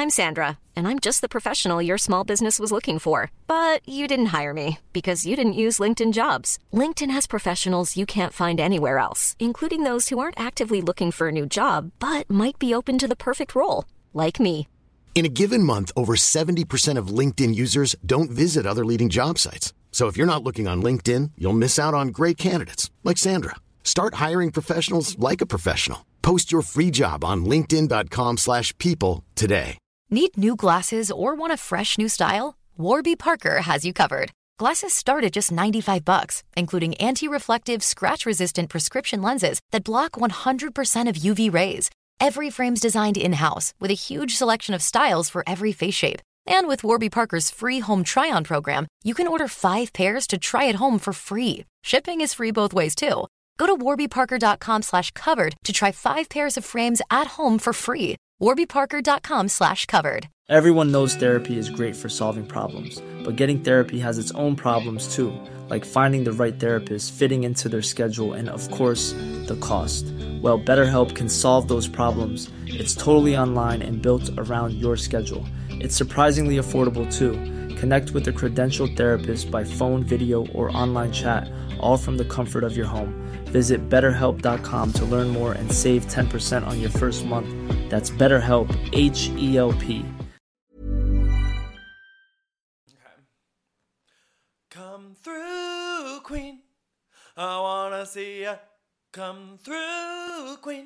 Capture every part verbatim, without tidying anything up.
I'm Sandra, and I'm just the professional your small business was looking for. But you didn't hire me because you didn't use LinkedIn Jobs. LinkedIn has professionals you can't find anywhere else, including those who aren't actively looking for a new job, but might be open to the perfect role, like me. In a given month, over seventy percent of LinkedIn users don't visit other leading job sites. So if you're not looking on LinkedIn, you'll miss out on great candidates like Sandra. Start hiring professionals like a professional. Post your free job on linkedin dot com slash people today. Need new glasses or want a fresh new style? Warby Parker has you covered. Glasses start at just ninety-five bucks, including anti-reflective, scratch-resistant prescription lenses that block one hundred percent of U V rays. Every frame's designed in-house with a huge selection of styles for every face shape. And with Warby Parker's free home try-on program, you can order five pairs to try at home for free. Shipping is free both ways, too. Go to warby parker dot com slash covered to try five pairs of frames at home for free. warby parker dot com slash covered. Everyone knows therapy is great for solving problems, but getting therapy has its own problems too, like finding the right therapist, fitting into their schedule, and of course, the cost. Well, BetterHelp can solve those problems. It's totally online and built around your schedule. It's surprisingly affordable too. Connect with a credentialed therapist by phone, video, or online chat, all from the comfort of your home. Visit better help dot com to learn more and save ten percent on your first month. That's BetterHelp, H E L P. Come through, Queen. I wanna see ya. Come through, Queen.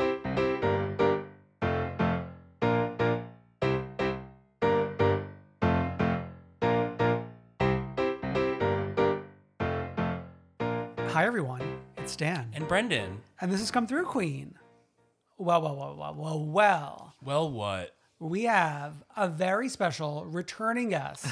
Hi, everyone. It's Dan. And Brendan. And this has Come Through, Queen. Well, well, well, well, well, well. Well, what? We have a very special returning guest.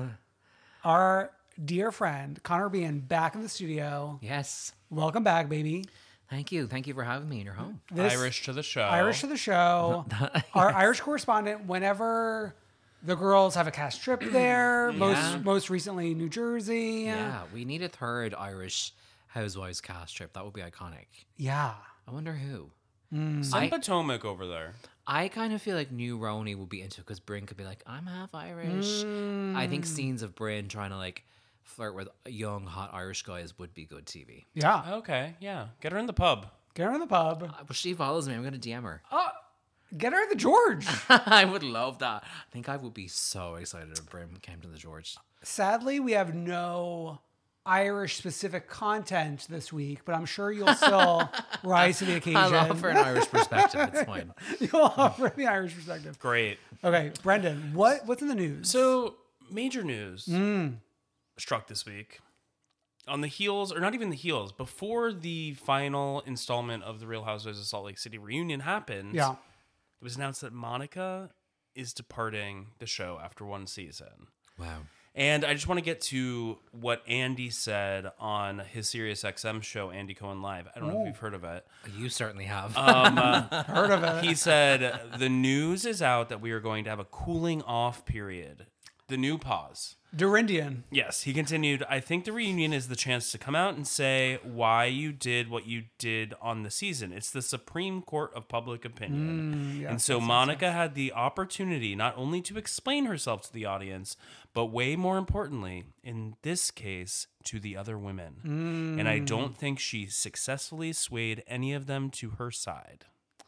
Our dear friend, Connor Bean, back in the studio. Yes. Welcome back, baby. Thank you. Thank you for having me in your home. This, Irish to the show. Irish to the show. Yes. Our Irish correspondent, whenever the girls have a cast trip there, Yeah. most most recently New Jersey. Yeah, we need a third Irish Housewives cast trip. That would be iconic. Yeah. I wonder who. Mm. Some I- Potomac over there. I kind of feel like New Roni would be into it because Bryn could be like, I'm half Irish. I think scenes of Bryn trying to like flirt with young, hot Irish guys would be good T V. Yeah. Okay, yeah. Get her in the pub. Get her in the pub. Uh, well, she follows me. I'm going to D M her. Oh, get her at the George. I would love that. I think I would be so excited if Bryn came to the George. Sadly, we have no Irish-specific content this week, but I'm sure you'll still rise to the occasion. I'll offer an Irish perspective. It's fine. You'll offer the Irish perspective. Great. Okay, Brendan, what what's in the news? So, major news Mm. struck this week. On the heels, or not even the heels, before the final installment of the Real Housewives of Salt Lake City reunion happened, Yeah. it was announced that Monica is departing the show after one season. Wow. And I just want to get to what Andy said on his SiriusXM show, Andy Cohen Live. I don't know if you've heard of it. You certainly have. Um, uh, Heard of it. he said, the news is out that we are going to have a cooling off period. The new pause. Dorindian. Yes, he continued, I think the reunion is the chance to come out and say why you did what you did on the season. It's the Supreme Court of public opinion. Mm, yes, and so yes, Monica had the opportunity not only to explain herself to the audience, but way more importantly, in this case, to the other women. Mm. And I don't think she successfully swayed any of them to her side.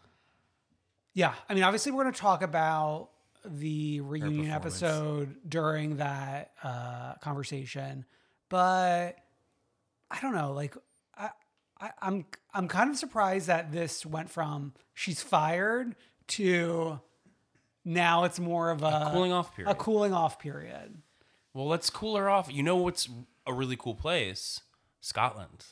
Yeah, I mean, obviously, we're going to talk about the reunion performance. episode during that uh, conversation, but I don't know. Like, I, I, I'm I'm kind of surprised that this went from she's fired to now it's more of a, A cooling off period. A cooling off period. Well, let's cool her off. You know what's a really cool place? Scotland.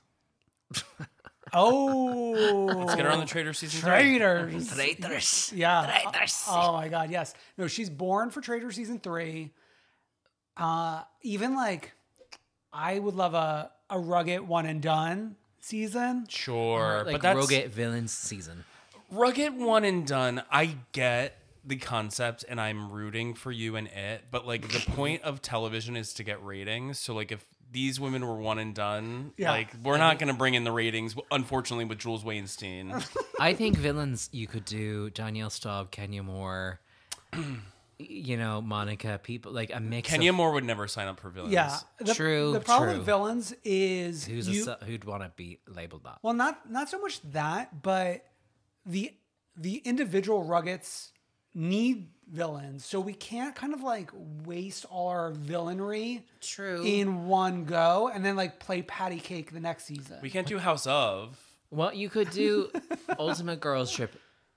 Oh, Let's get her on the Traitors season three. Traitors. Traitors. Yeah. Traitors. Oh, oh my God. Yes. No, she's born for Trader season three. Uh, even like, I would love a, a rugged one and done season. Sure, Like but that's Rogate Villains season. rugged one and done. I get the concept, and I'm rooting for you and it. But like, the point of television is to get ratings. So like, if these women were one and done, Yeah. like we're not going to bring in the ratings. Unfortunately, with Jules Weinstein. I think villains, you could do Danielle Staub, Kenya Moore. you know, Monica, people like a mix. Kenya of, Moore would never sign up for villains. Yeah. The, True, The problem true. with villains is Who's you, a, who'd want to be labeled that? well, not not so much that, but the the individual Ruggets need villains, so we can't kind of like waste all our villainry True. in one go and then like play patty cake the next season. We can't do House of. Well, you could do Ultimate Girls Trip,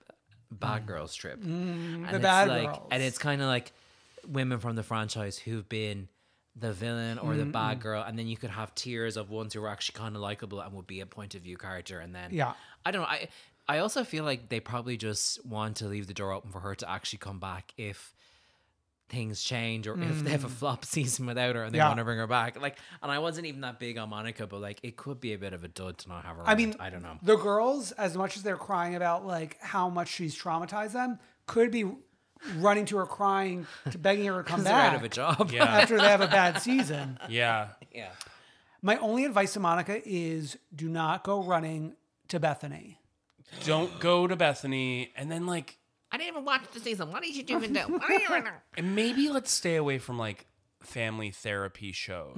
Bad Girls Trip, and the it's bad like, girls. and it's kind of like women from the franchise who've been the villain or the bad girl, and then you could have tiers of ones who are actually kind of likable and would be a point of view character, and then Yeah. I don't know. I I also feel like they probably just want to leave the door open for her to actually come back if things change or if they have a flop season without her and they Yeah. want to bring her back. Like, and I wasn't even that big on Monica, but like it could be a bit of a dud to not have her. I around. mean, I don't know. The girls, as much as they're crying about like how much she's traumatized them, could be running to her crying to begging her to come Because they're back out of a job. Yeah. after they have a bad season. Yeah. yeah. My only advice to Monica is do not go running to Bethany. Don't go to Bethany. And then, like, I didn't even watch the season. What did you even do? What did you even do? and maybe let's stay away from, like, family therapy shows.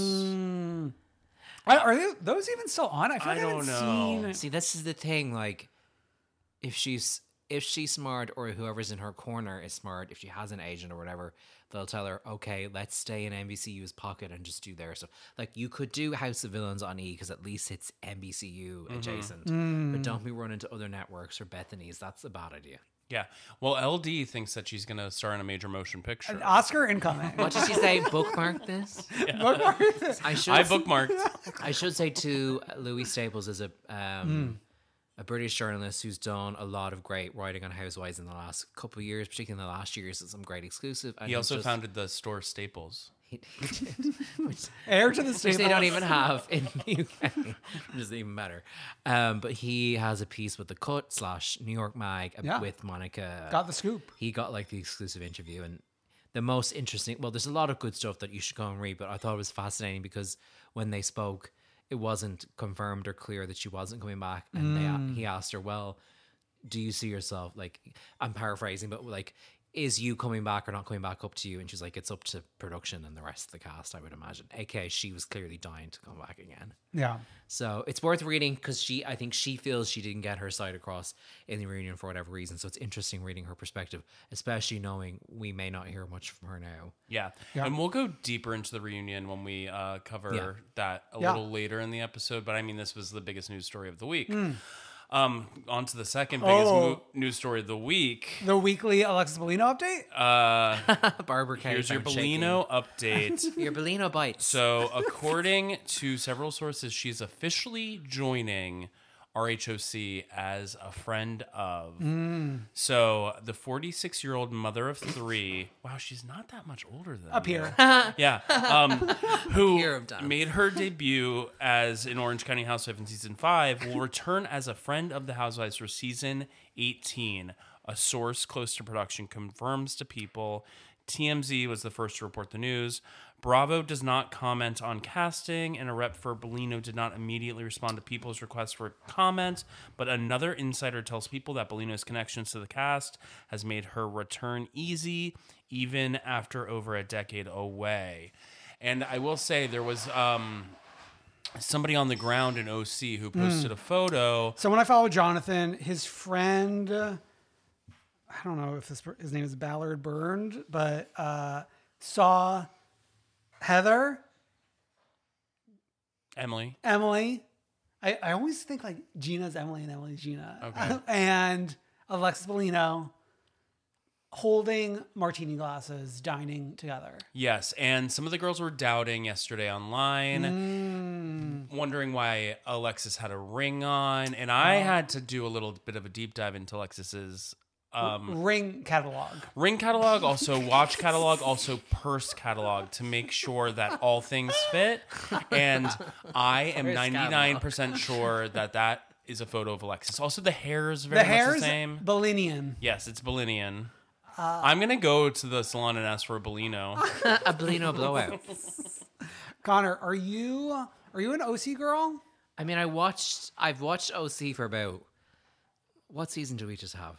Mm. Are, are they, those even still on? I feel I like I haven't don't know. seen. See, this is the thing. Like, if she's if she's smart or whoever's in her corner is smart, if she has an agent or whatever, they'll tell her, okay, let's stay in N B C U's pocket and just do their stuff. Like, you could do House of Villains on E because at least it's N B C U adjacent, Mm. but don't be running to other networks or Bethany's. That's a bad idea. Yeah. Well, L D thinks that she's going to star in a major motion picture. An Oscar incoming. What did she say? Bookmark this. Bookmark this. I should. I bookmarked. I should say too, Louis Staples is a um, Hmm. a British journalist who's done a lot of great writing on Housewives in the last couple of years, particularly in the last years. Some great exclusive. And He he's also just- founded the store Staples. He, he did, which, Heir to the which state. they don't even have in the U K, which is even better. Um, but he has a piece with the Cut slash New York Mag uh, Yeah. with Monica. Got the scoop. He got like the exclusive interview, and the most interesting. Well, there's a lot of good stuff that you should go and read, but I thought it was fascinating because when they spoke, it wasn't confirmed or clear that she wasn't coming back, and they, he asked her, "Well, do you see yourself?" Like, I'm paraphrasing, but like, is you coming back or not coming back up to you? And she's like, "It's up to production and the rest of the cast, I would imagine." A K A she was clearly dying to come back again. Yeah. So it's worth reading because she, I think she feels she didn't get her side across in the reunion for whatever reason. So it's interesting reading her perspective, especially knowing we may not hear much from her now. Yeah. Yeah. And we'll go deeper into the reunion when we uh, cover Yeah. that a Yeah. little later in the episode. But I mean, this was the biggest news story of the week. Hmm. Um, on to the second biggest Oh. mo- news story of the week. The weekly Alexis Bellino update. Uh, Barbara Kay here's your found shaking. Bellino update. Your Bellino bites. So, according to several sources, she's officially joining R H O C as a friend of. So, the forty-six-year-old mother of three. Wow, she's not that much older than Up you. here. Yeah. Um, who Hero of Dance. made her debut as an Orange County housewife in season five, will return as a friend of the Housewives for season eighteen. A source close to production confirms to People. T M Z was the first to report the news. Bravo does not comment on casting, and a rep for Bellino did not immediately respond to People's request for comment. But another insider tells People that Bellino's connections to the cast has made her return easy, even after over a decade away. And I will say there was um, somebody on the ground in O C who posted a photo. So when I follow Jonathan, his friend, uh, I don't know if this, his name is Ballard Burned, but uh, saw Heather, Emily. Emily. I, I always think like Gina's Emily and Emily's Gina. Okay. And Alexis Bellino holding martini glasses, dining together. Yes, and some of the girls were doubting yesterday online, wondering why Alexis had a ring on, and I had to do a little bit of a deep dive into Alexis's um, Ring catalog. ring catalog, also watch catalog, also purse catalog to make sure that all things fit. And I am Purse ninety-nine percent sure that that is a photo of Alexis. Also, the hair is very The much hair's the same. Bellinian. Yes, it's Bellinian. I'm gonna go to the salon and ask for a Bellino. A Bellino blowout. Connor, are you are you an O C girl? I mean, I watched. I've watched O C for about. What season do we just have?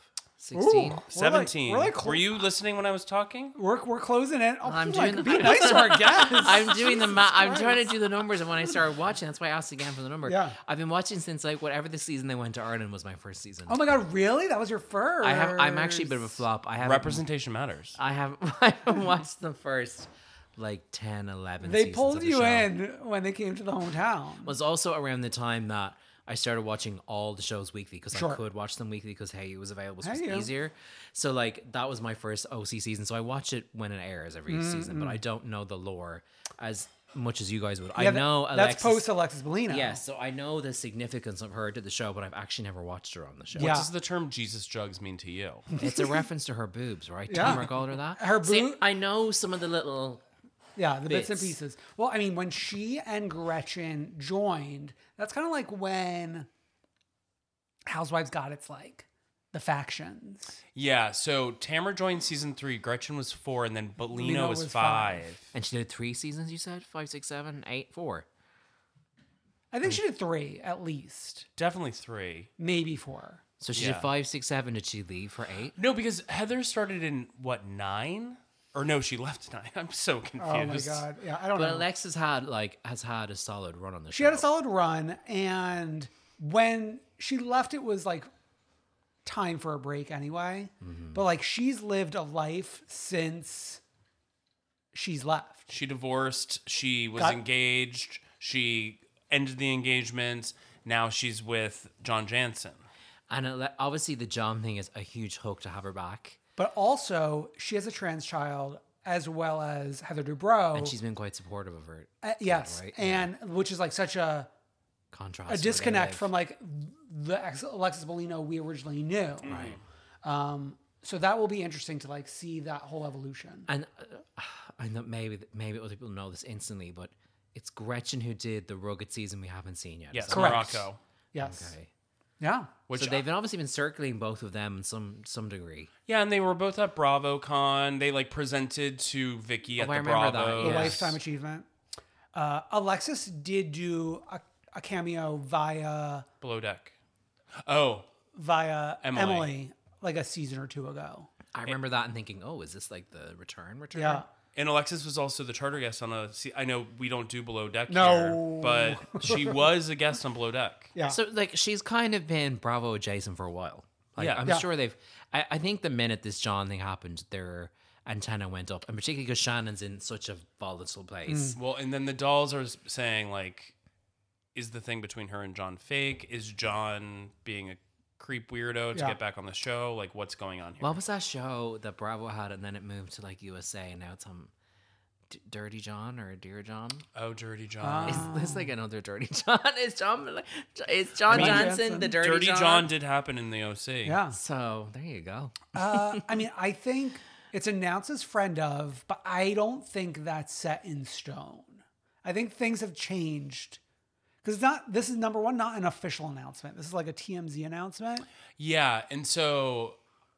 sixteen. Ooh. seventeen. We're like- we're like Were you listening when I was talking? We're, we're closing in. Oh, I'm like, doing the- be nice to our guests. I'm doing the Jesus math. I'm Christ. trying to do the numbers, and when I started watching, that's why I asked again for the number. Yeah. I've been watching since like whatever the season they went to Ireland was my first season. Oh my God, really? That was your first? I have. I'm actually a bit of a flop. I have Representation matters. I have. I haven't watched the first like ten, eleven. They seasons pulled of the you show. in when they came to the hometown. It was also around the time that I started watching all the shows weekly because Sure. I could watch them weekly because hey, it was available, so it Hey, was you. easier. So like that was my first O C season. So I watch it when it airs every Mm-hmm. season, but I don't know the lore as much as you guys would. Yeah, I that- know that's Alexis, post Alexis Bellino. Yes, so I know the significance of her to the show, but I've actually never watched her on the show. Yeah. What does the term Jesus jugs mean to you? It's a reference to her boobs, right? Yeah. Tamara called her that. Her See, boob- I know some of the little. Yeah, the bits and Bits. pieces. Well, I mean, when she and Gretchen joined, that's kind of like when Housewives got its like the factions. Yeah, so Tamara joined season three, Gretchen was four, and then Bellino Bellino was, was five. five. And she did three seasons. You said five, six, seven, eight, four. I think she did three at least, Definitely three. maybe four. So she Yeah. did five, six, seven. Did she leave for eight? No, because Heather started in what, nine? Or no, she left nine. I'm so confused. Oh my God! Yeah, I don't But know. Alexis had like has had a solid run on the She show. had a solid run, and when she left, it was like time for a break anyway. Mm-hmm. But like she's lived a life since she's left. She divorced. She was Got- engaged. She ended the engagement. Now she's with John Jansen. And it, obviously the John thing is a huge hook to have her back. But also, she has a trans child as well as Heather Dubrow. And she's been quite supportive of her. Uh, yes, right? and which is like such a Contrast. a with disconnect Liv. from like the ex- Alexis Bellino we originally knew. Right. Um, so that will be interesting to like see that whole evolution. And uh, I know maybe maybe other people know this instantly, but it's Gretchen who did the rugged season we haven't seen yet. Yes, is that Correct. Morocco. Yes. Okay. Yeah. Which so they've obviously been circling both of them in some some degree. Yeah, and they were both at BravoCon. They like presented to Vicky at Oh, I the remember that, Bravo. The Yes. lifetime achievement. Uh, Alexis did do a, a cameo via Below Deck. Oh, via Emily. Emily. like a season or two ago. I remember that and thinking, oh, is this like the return return? Yeah. and Alexis was also the charter guest on a. se- I know we don't do Below Deck No. here, but she was a guest on Below Deck. Yeah. So like she's kind of been Bravo adjacent for a while. Like, Yeah. I'm Yeah. sure they've. I, I think the minute this John thing happened, their antenna went up, and particularly because Shannon's in such a volatile place. Well, and then the dolls are saying like, is the thing between her and John fake? Is John being a creep weirdo to Yeah. get back on the show? Like, what's going on here? What was that show that Bravo had, and then it moved to like U S A, and now it's um, D- Dirty John or Dear John? Oh, Dirty John. Is this like another Dirty John? Is John like, is John mean, Johnson Jansen. the Dirty, Dirty John? John did happen in the O C. Yeah. So there you go. Uh, I mean, I think it's announced as friend of, but I don't think that's set in stone. I think things have changed because not. This is number one, not an official announcement. This is like a T M Z announcement. Yeah, and so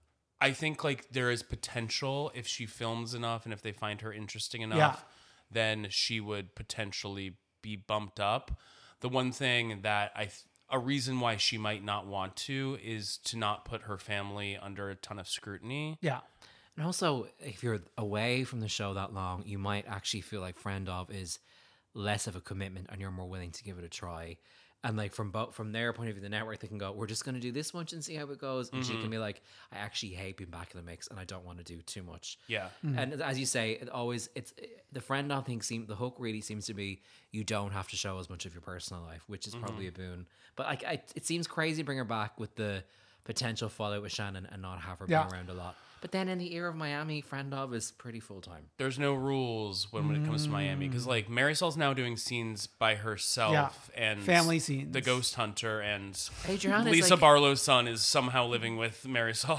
I think like there is potential if she films enough and if they find her interesting enough, Yeah. then she would potentially be bumped up. The one thing that I th- a reason why she might not want to is to not put her family under a ton of scrutiny. Yeah. And also, if you're away from the show that long, you might actually feel like Friend of is less of a commitment, and you're more willing to give it a try. And like from both from their point of view, the network, they can go, "We're just going to do this much and see how it goes." And she can be like, "I actually hate being back in the mix, and I don't want to do too much." Yeah. And as you say, it always it's the Friend of thing. Seem the hook really seems to be you don't have to show as much of your personal life, which is probably a boon. But like, I, it seems crazy to bring her back with the potential fallout with Shannon and not have her Yeah. be around a lot. But then in the era of Miami, Friend of is pretty full time. There's no rules when, when it comes to Miami because like Marisol's now doing scenes by herself Yeah. and Family scenes. The Ghost Hunter and Adriana is Lisa like- Barlow's son is somehow living with Marisol.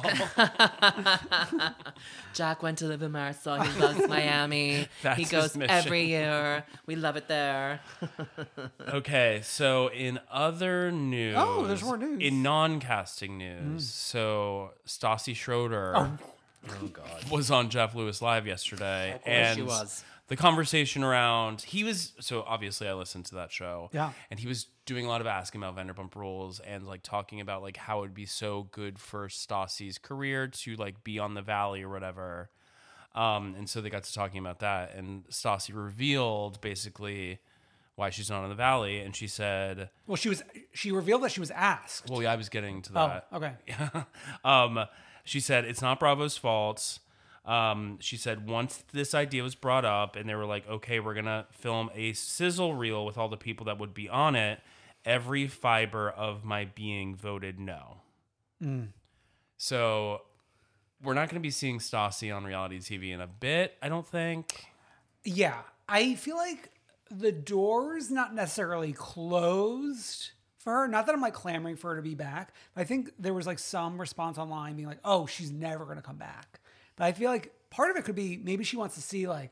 Jack went to live in Marisol. He loves Miami. That's he his goes mission. every year. We love it there. Okay, so in other news, Oh, there's more news. In non-casting news, so Stassi Schroeder Oh God. was on Jeff Lewis Live yesterday, course and she was. the conversation around he was so obviously I listened to that show. Yeah. And he was doing a lot of asking about Vanderpump Rules and like talking about like how it would be so good for Stassi's career to like be on the Valley or whatever. Um, and so they got to talking about that, and Stassi revealed basically why she's not on the Valley, and she said, Well, she was she revealed that she was asked. well, yeah, I was getting to Oh, that. okay. um, she said, it's not Bravo's fault. Um, she said, once this idea was brought up and they were like, okay, we're going to film a sizzle reel with all the people that would be on it, every fiber of my being voted no. Mm. So we're not going to be seeing Stassi on reality T V in a bit, I don't think. Yeah. I feel like the door's not necessarily closed for her. Not that I'm like clamoring for her to be back. But I think there was like some response online being like, oh, she's never going to come back. But I feel like part of it could be maybe she wants to see like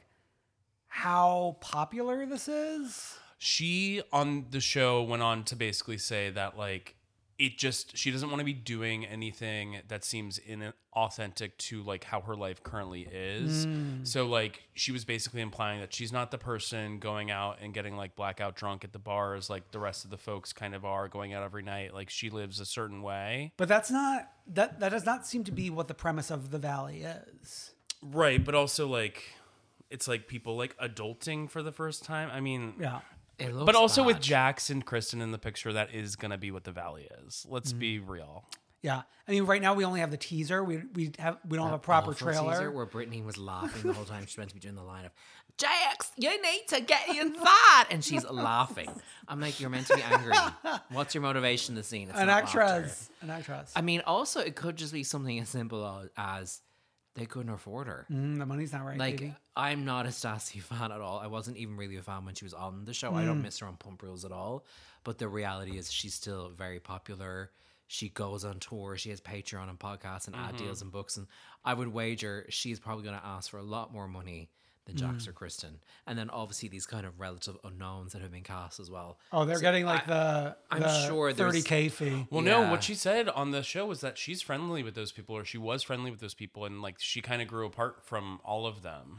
how popular this is. She on the show went on to basically say that like it just she doesn't want to be doing anything that seems inauthentic to like how her life currently is. Mm. So like she was basically implying that she's not the person going out and getting like blackout drunk at the bars like the rest of the folks kind of are going out every night. Like she lives a certain way. But that's not that that does not seem to be what the premise of the Valley is. Right, but also like it's like people like adulting for the first time. I mean, yeah. It looks but also bad. with Jax and Kristen in the picture, that is going to be what the Valley is. Let's mm. be real. Yeah, I mean, right now we only have the teaser. We we have we don't that have a proper awful trailer. Teaser where Brittany was laughing the whole time. She's meant to be doing the line of Jax, you need to get inside, and she's laughing. I'm like, you're meant to be angry. What's your motivation to the scene? It's an not actress, laughter. an actress. I mean, also it could just be something as simple as they couldn't afford her. Mm, the money's not right. Like, baby. I'm not a Stassi fan at all. I wasn't even really a fan when she was on the show. Mm. I don't miss her on Pump Rules at all. But the reality is she's still very popular. She goes on tour. She has Patreon and podcasts and mm-hmm. ad deals and books. And I would wager she's probably going to ask for a lot more money than Jax mm. or Kristen. And then obviously these kind of relative unknowns that have been cast as well. Oh, they're so getting like I, the, I'm the sure thirty K fee. Well, yeah. no, what she said on the show was that she's friendly with those people, or she was friendly with those people, and like she kind of grew apart from all of them.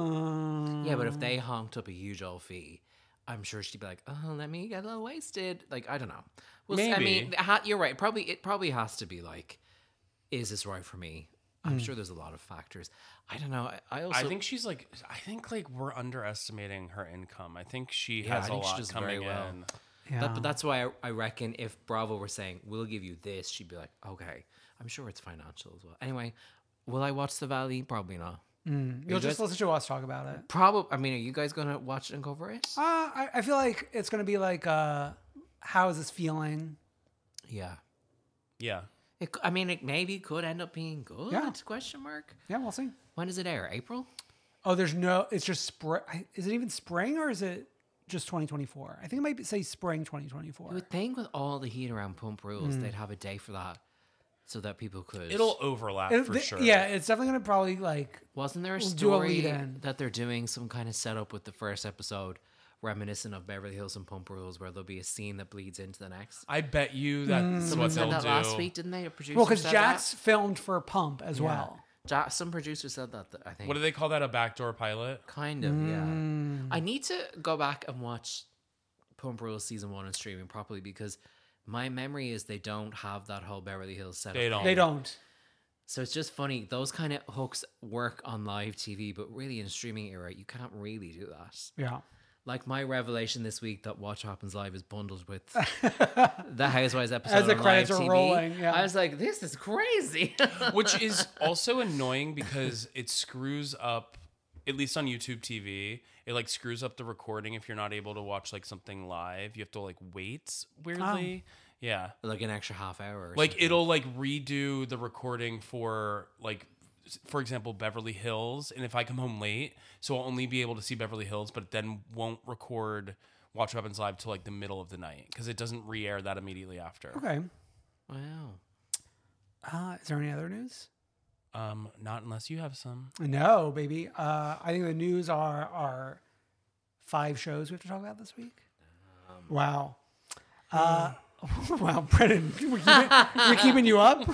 Oh. Yeah, but if they honked up a huge old fee, I'm sure she'd be like, oh, let me get a little wasted. Like, I don't know. Well, Maybe. I mean, you're right. Probably It probably has to be like, is this right for me? I'm mm. sure there's a lot of factors. I don't know. I, I also I think she's like I think like we're underestimating her income. I think she yeah, has I a think lot she does coming very well. in. Yeah. That, but that's why I, I reckon if Bravo were saying we'll give you this, she'd be like, okay. I'm sure it's financial as well. Anyway, will I watch The Valley? Probably not. Mm. You'll just guys, listen to us talk about it. Probably. I mean, are you guys gonna watch it and cover it? Uh, I, I feel like it's gonna be like, uh, how is this feeling? Yeah. Yeah. It, I mean, it maybe could end up being good. Yeah. Question mark. Yeah, we'll see. When does it air? April? Oh, there's no. It's just spring. Is it even spring or is it just twenty twenty-four? I think it might be, say spring twenty twenty-four. You would think with all the heat around Pump Rules, mm. they'd have a day for that, so that people could. It'll overlap it, for the, sure. Yeah, it's definitely gonna probably like. Wasn't there a we'll story a that they're doing some kind of setup with the first episode? Reminiscent of Beverly Hills and Pump Rules, where there'll be a scene that bleeds into the next. I bet you that's mm. Someone what said they'll that do. last week, didn't they? A producer well, because said Jax that? filmed for Pump as yeah. well. Ja- some producer said that. I think. What do they call that? A backdoor pilot? Kind of, mm. yeah. I need to go back and watch Pump Rules season one and streaming properly because my memory is they don't have that whole Beverly Hills setup. They don't. They don't. So it's just funny. Those kind of hooks work on live T V, but really in a streaming era, you can't really do that. Yeah. Like my revelation this week that Watch Happens Live is bundled with the Housewives episode as the on credits live are T V. rolling. Yeah. I was like, this is crazy. Which is also annoying because it screws up, at least on YouTube T V, it like screws up the recording if you're not able to watch like something live. You have to like wait weirdly. Oh. Yeah. Like an extra half hour or Like something. it'll like redo the recording for like, for example, Beverly Hills, and if I come home late, so I'll only be able to see Beverly Hills, but it then won't record Watch What Happens Live till like the middle of the night because it doesn't re-air that immediately after. Okay. Wow. Uh, is there any other news? Um, not unless you have some. No, baby. Uh, I think the news are are five shows we have to talk about this week. Um, wow. Uh, wow, Brennan, we're keeping, we're keeping you up.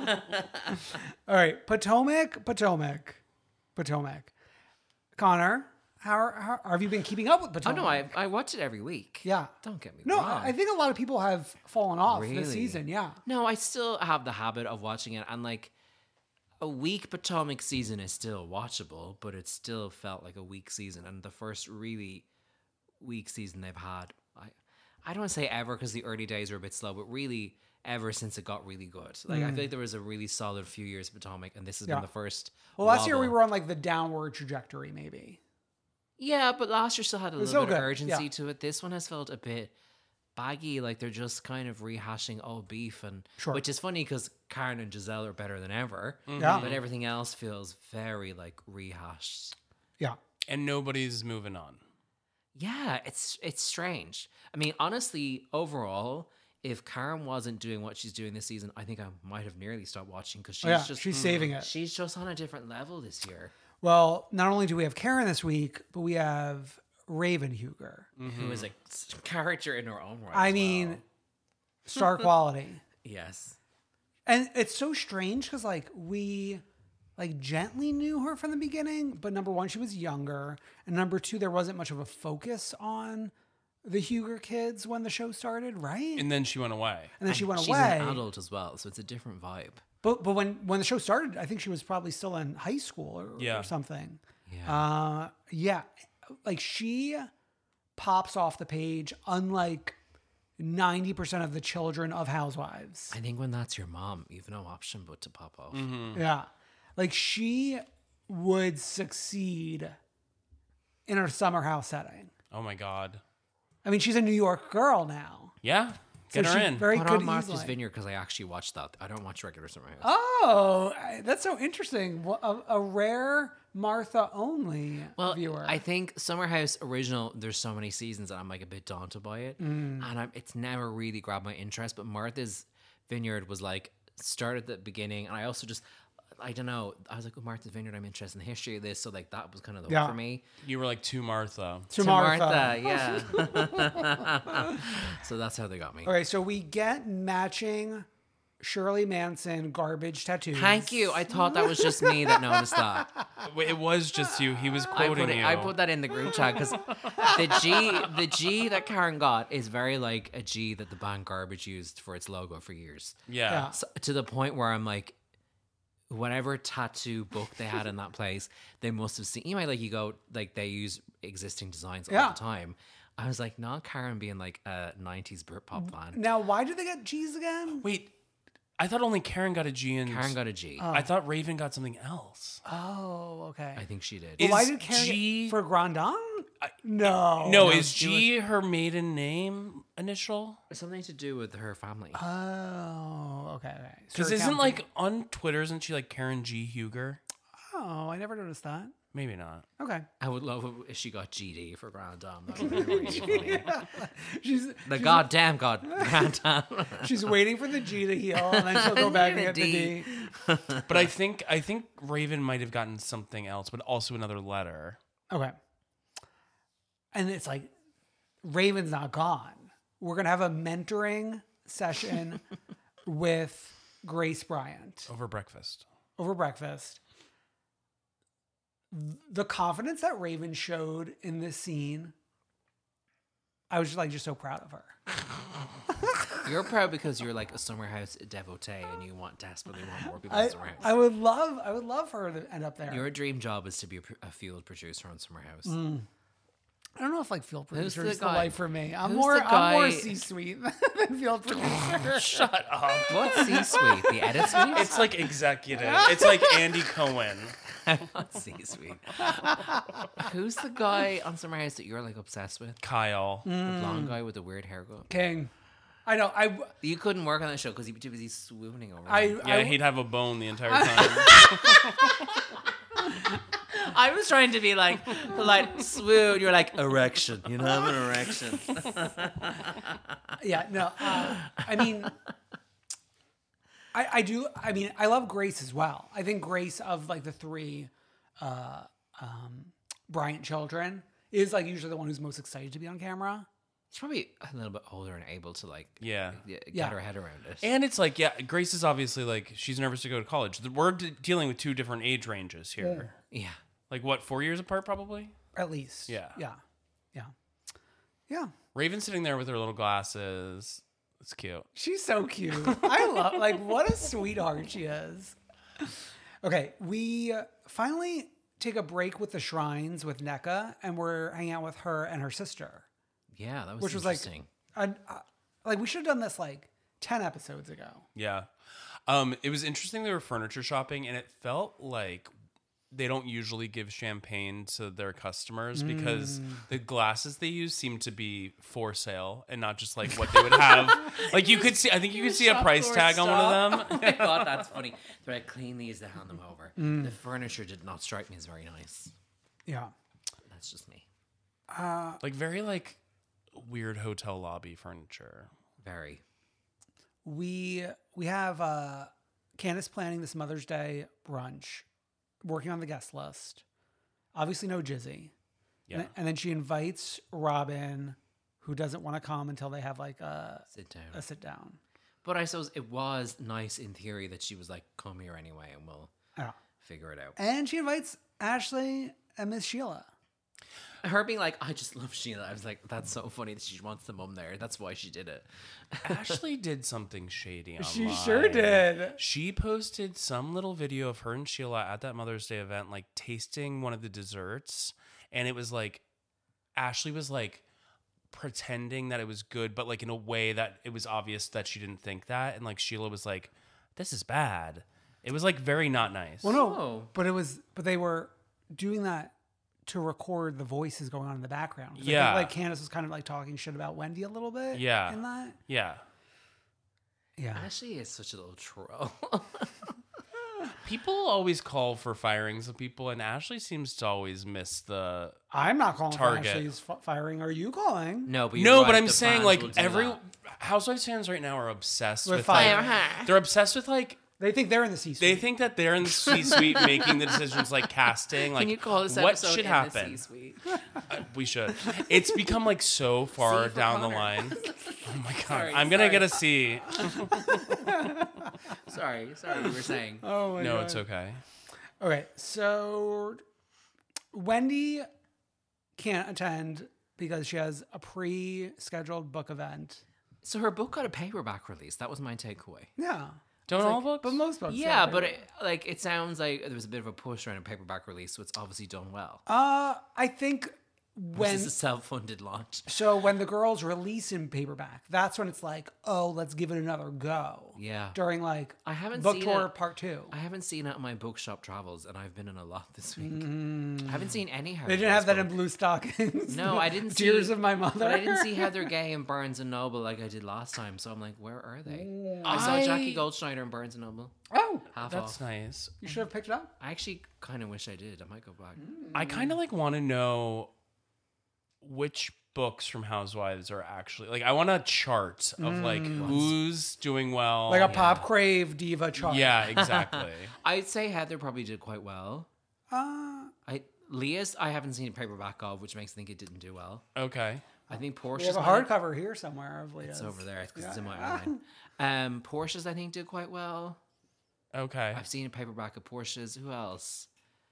All right, Potomac, Potomac, Potomac. Connor, How, how have you been keeping up with Oh Potomac? no, I I watch it every week. Yeah. Don't get me No, wrong. I think a lot of people have fallen off Really? this season. Yeah. No, I still have the habit of watching it, and like a weak Potomac season is still watchable, but it still felt like a weak season. And the first really weak season they've had, I I don't want to say ever because the early days were a bit slow, but really ever since it got really good. Like I feel like there was a really solid few years of Potomac, and this has Yeah. been the first. Well, last year we wobble. were on like the downward trajectory, maybe. Yeah, but last year still had a was little so bit of good, urgency yeah. to it. This one has felt a bit baggy, like they're just kind of rehashing old beef, and Sure. which is funny because Karen and Giselle are better than ever. Yeah. But everything else feels very like rehashed. Yeah. And nobody's moving on. Yeah, it's it's strange. I mean, honestly, overall, if Karen wasn't doing what she's doing this season, I think I might have nearly stopped watching because she's Oh, yeah, just she's saving it. She's just on a different level this year. Well, not only do we have Karen this week, but we have Raven Huger. Who is a character in her own right. I as mean, well. star quality. Yes. And it's so strange because like we like gently knew her from the beginning, but number one, she was younger, and number two, there wasn't much of a focus on the Huger kids when the show started, right? And then she went away. And then she went She's away. an adult as well, so it's a different vibe. But but when when the show started, I think she was probably still in high school or, Yeah. or something. Yeah. Uh, yeah, like she pops off the page, unlike ninety percent of the children of housewives. I think when that's your mom, you've no option but to pop off. Yeah, like she would succeed in her summer house setting. Oh my God. I mean, she's a New York girl now. Yeah. So Get her she in. Very Put good on Martha's easily. Vineyard because I actually watched that. I don't watch regular Summer House. Oh, I- that's so interesting. Wha- A, a rare Martha only well, viewer. I think Summer House original, there's so many seasons and I'm like a bit daunted by it. Mm. And I'm, it's never really grabbed my interest. But Martha's Vineyard was like, started at the beginning. And I also just, I don't know, I was like, oh, Martha's Vineyard, I'm interested in the history of this. So like that was kind of the Yeah. hook for me. You were like to Martha. to, To Martha. yeah. So that's how they got me. Okay, so we get matching Shirley Manson garbage tattoos. Thank you. I thought that was just me that noticed that. Wait, it was just you. He was I quoting put, it, you. I put that in the group chat because the G, the G that Karen got is very like a G that the band Garbage used for its logo for years. Yeah. Yeah. So, to the point where I'm like, whatever tattoo book they had in that place, they must have seen. You know, like you go, like they use existing designs all Yeah. the time. I was like, not Karen being like a nineties Britpop band. Now, why did they get G's again? Wait, I thought only Karen got a G and Karen got a G. I thought Raven got something else. Oh, okay. I think she did. But why Is did Karen G- get, for Grandin? No. No, no, is she G her maiden name initial? Something to do with her family. Oh, okay. okay. Because Sir isn't County. like on Twitter, isn't she like Karen G Huger? Oh, I never noticed that. Maybe not. Okay. I would love it if she got G D for Grand Dame. That would be really funny. She's The goddamn god Grand Dame. she's waiting for the G to heal, and then she'll go back and get the D. But I think I think Raven might have gotten something else, but also another letter. Okay. And it's like, Raven's not gone. We're going to have a mentoring session with Grace Bryant Over breakfast. over breakfast. The confidence that Raven showed in this scene, I was just like, just so proud of her. You're proud because you're like a Summer House devotee and you want desperately want more people I, in Summer House. I would love, I would love her to end up there. Your dream job is to be a, pr- a field producer on Summer House. I don't know if like field producer the is the guy? life for me. I'm Who's more, the I'm more guy- C-suite than field producer. Shut up. What's C-suite? The edit suite? It's like executive. It's like Andy Cohen. Not C-suite. Who's the guy on Summer House that you're like obsessed with? Kyle. The blonde guy with the weird haircut. King. I know. I, You couldn't work on that show because you'd be too busy swooning over I, him. Yeah, I, he'd have a bone the entire time. I was trying to be like, like swoon. You're like erection. You know, I'm an erection. yeah, no. Uh, I mean, I, I do. I mean, I love Grace as well. I think Grace of like the three uh, um, Bryant children is like usually the one who's most excited to be on camera. She's probably a little bit older and able to like, Yeah. get Yeah. her head around it. And it's like, yeah, Grace is obviously like, she's nervous to go to college. We're d- dealing with two different age ranges here. yeah. Like what, four years apart probably? At least. Yeah. Yeah. Yeah. Yeah. Raven sitting there with her little glasses. It's cute. She's so cute. I love, like, what a sweetheart she is. Okay, we uh, finally take a break with the shrines with NECA, and we're hanging out with her and her sister. Yeah, that was Which was like, interesting. a, uh, like we should have done this like ten episodes ago. Yeah. Um, it was interesting. They were furniture shopping, and it felt like they don't usually give champagne to their customers because Mm. the glasses they use seem to be for sale and not just like what they would have. Like you could see, I think you could see a price tag on one of them. Oh my god, that's funny. They're like, clean these to hand them over. Mm. The furniture did not strike me as very nice. Yeah. That's just me. Uh, Like very like weird hotel lobby furniture. Very. we we have uh, Candace planning this Mother's Day brunch, working on the guest list. Obviously, no Jizzy. Yeah. And, and then she invites Robin, who doesn't want to come until they have like a Sit down. a sit down. But I suppose it was nice in theory that she was like, come here anyway and we'll Yeah. figure it out. And she invites Ashley and Miss Sheila. Her being like, I just love Sheila. I was like, that's so funny that she wants the mum there. That's why she did it. Ashley did something shady online. She sure did. She posted some little video of her and Sheila at that Mother's Day event, like tasting one of the desserts. And it was like, Ashley was like pretending that it was good, but like in a way that it was obvious that she didn't think that. And like Sheila was like, this is bad. It was like very not nice. Well, no, Oh. but it was, but they were doing that to record the voices going on in the background. 'Cause I Yeah. think, like Candace was kind of like talking shit about Wendy a little bit. Yeah. In that. Yeah. Yeah. Ashley is such a little troll. People always call for firings of people, and Ashley seems to always miss the. I'm not calling Target. for Ashley's f- firing. Are you calling? no, but you're No, right, but I'm the saying fans like will do every that. Housewives fans right now are obsessed With with, like, firing. they're obsessed with like They think they're in the C-suite. they think that they're in the C-suite making the decisions, like casting, like Can you call this what episode should in happen. The C-suite? Uh, we should. It's become like so far C for down the Connor. line. Oh my god, Sorry, I'm gonna sorry. get a C. Sorry, sorry, you were saying. Oh my No, god. it's okay. Okay, so Wendy can't attend because she has a pre-scheduled book event. So her book got a paperback release. That was my takeaway. Yeah. Don't all books? But most books. Yeah, have but paperback. it, like it sounds like there was a bit of a push around a paperback release, so it's obviously done well. Uh, I think When when this is a self-funded launch. so when the girls release in paperback, that's when it's like, oh, let's give it another go. Yeah. During like I haven't book seen tour it. part two. I haven't seen it on my bookshop travels, and I've been in a lot this week. I haven't seen any Harry They didn't have that Potter in Blue Stockings. No, I didn't see Tears of My Mother. But I didn't see Heather Gay in Barnes and Noble like I did last time. So I'm like, where are they? I saw I- Jackie Goldschneider in Barnes and Noble. Oh, Half That's off. nice. you should have picked it up. I actually kind of wish I did. I might go back. I kind of like want to know which books from Housewives are actually like. I want a chart of like who's doing well. Like a pop crave diva chart. Yeah, exactly. I'd say Heather probably did quite well. Uh, I Leah's I haven't seen a paperback of, which makes me think it didn't do well. Okay. I think we Portia's have a might- hardcover here somewhere of Leah's. It's over there because it's in my online. Um, Portia's I think did quite well. Okay. I've seen a paperback of Portia's. Who else?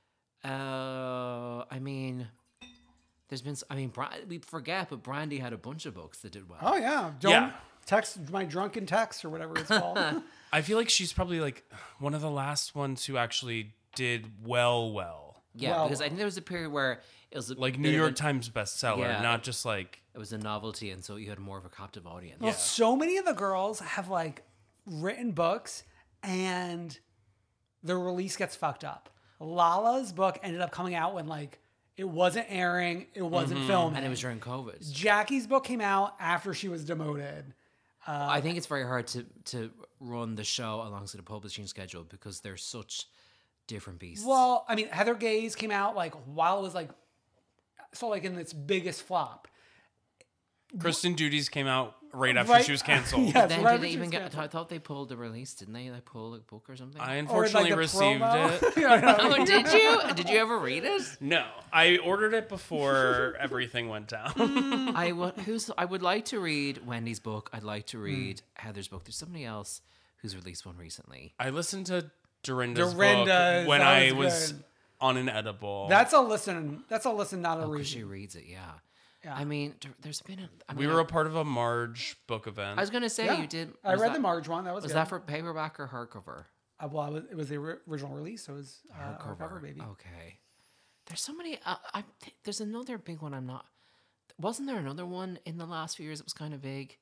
Uh, I mean, there's been. s- I mean, Bra- we forget, but Brandy had a bunch of books that did well. Oh yeah. Don't Yeah. text my drunken text or whatever it's called. I feel like she's probably like one of the last ones who actually did well, well. Yeah, Well- because I think there was a period where it was a Like bit New of York an- Times bestseller, Yeah. not just like It was a novelty, and so you had more of a captive audience. Well, so many of the girls have like written books and the release gets fucked up. Lala's book ended up coming out when like it wasn't airing, it wasn't filming. Mm-hmm. And it was during COVID. Jackie's book came out after she was demoted. I think it's very hard to to run the show alongside a publishing schedule because they're such different beasts. Well, I mean, Heather Gay's came out like while it was like so like in its biggest flop. Kristen Duty's came out right after Right- she was canceled. Yes, then right did when they she even was get? canceled. I thought they pulled the release, didn't they? Like pull a book or something. I Or, like, unfortunately the received promo. it. Yeah, I know. oh, did you? Did you ever read it? No, I ordered it before everything went down. I would. Who's? I would like to read Wendy's book. I'd like to read Heather's book. There's somebody else who's released one recently. I listened to Dorinda's, Dorinda's, book when that I was was good. on an edible. That's a listen. That's a listen, not a Oh, 'cause read. she reads it, yeah. Yeah. I mean, there, there's been a. I we mean, were I, a part of a Marge book event. I was gonna say Yeah. you did. I was read that- the Marge one. That was, Was good. that for paperback or hardcover? Uh, well, it was, it was the ori- original release, so it was uh, hardcover, baby. Okay. There's so many. Uh, I th- there's another big one. I'm not. Wasn't there another one in the last few years that was kind of big?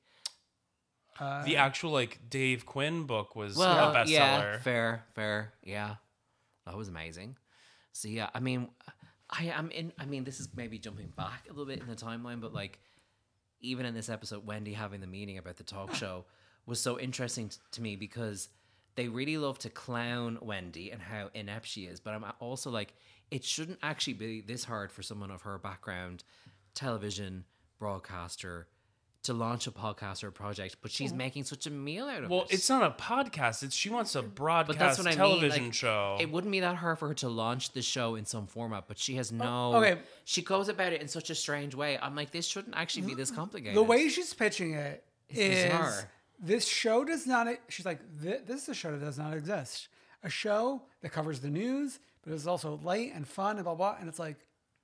the actual like Dave Quinn book was Well, a bestseller. yeah, fair, fair, yeah, that was amazing. So yeah, I mean, I am in. I mean, this is maybe jumping back a little bit in the timeline, but like, even in this episode, Wendy having the meeting about the talk show was so interesting t- to me because they really love to clown Wendy and how inept she is, but I'm also like, it shouldn't actually be this hard for someone of her background, television broadcaster, to launch a podcast or a project, but she's making such a meal out of it. Well, it's not a podcast. It's she wants a broadcast But that's what I television mean. Like, show. It wouldn't be that hard for her to launch the show in some format, but she has no. okay. She goes about it in such a strange way. I'm like, this shouldn't actually be this complicated. The way she's pitching it It's is bizarre. this show does not. e, She's like, "Thi- this is a show that does not exist. A show that covers the news, but is also light and fun and blah blah. And it's like,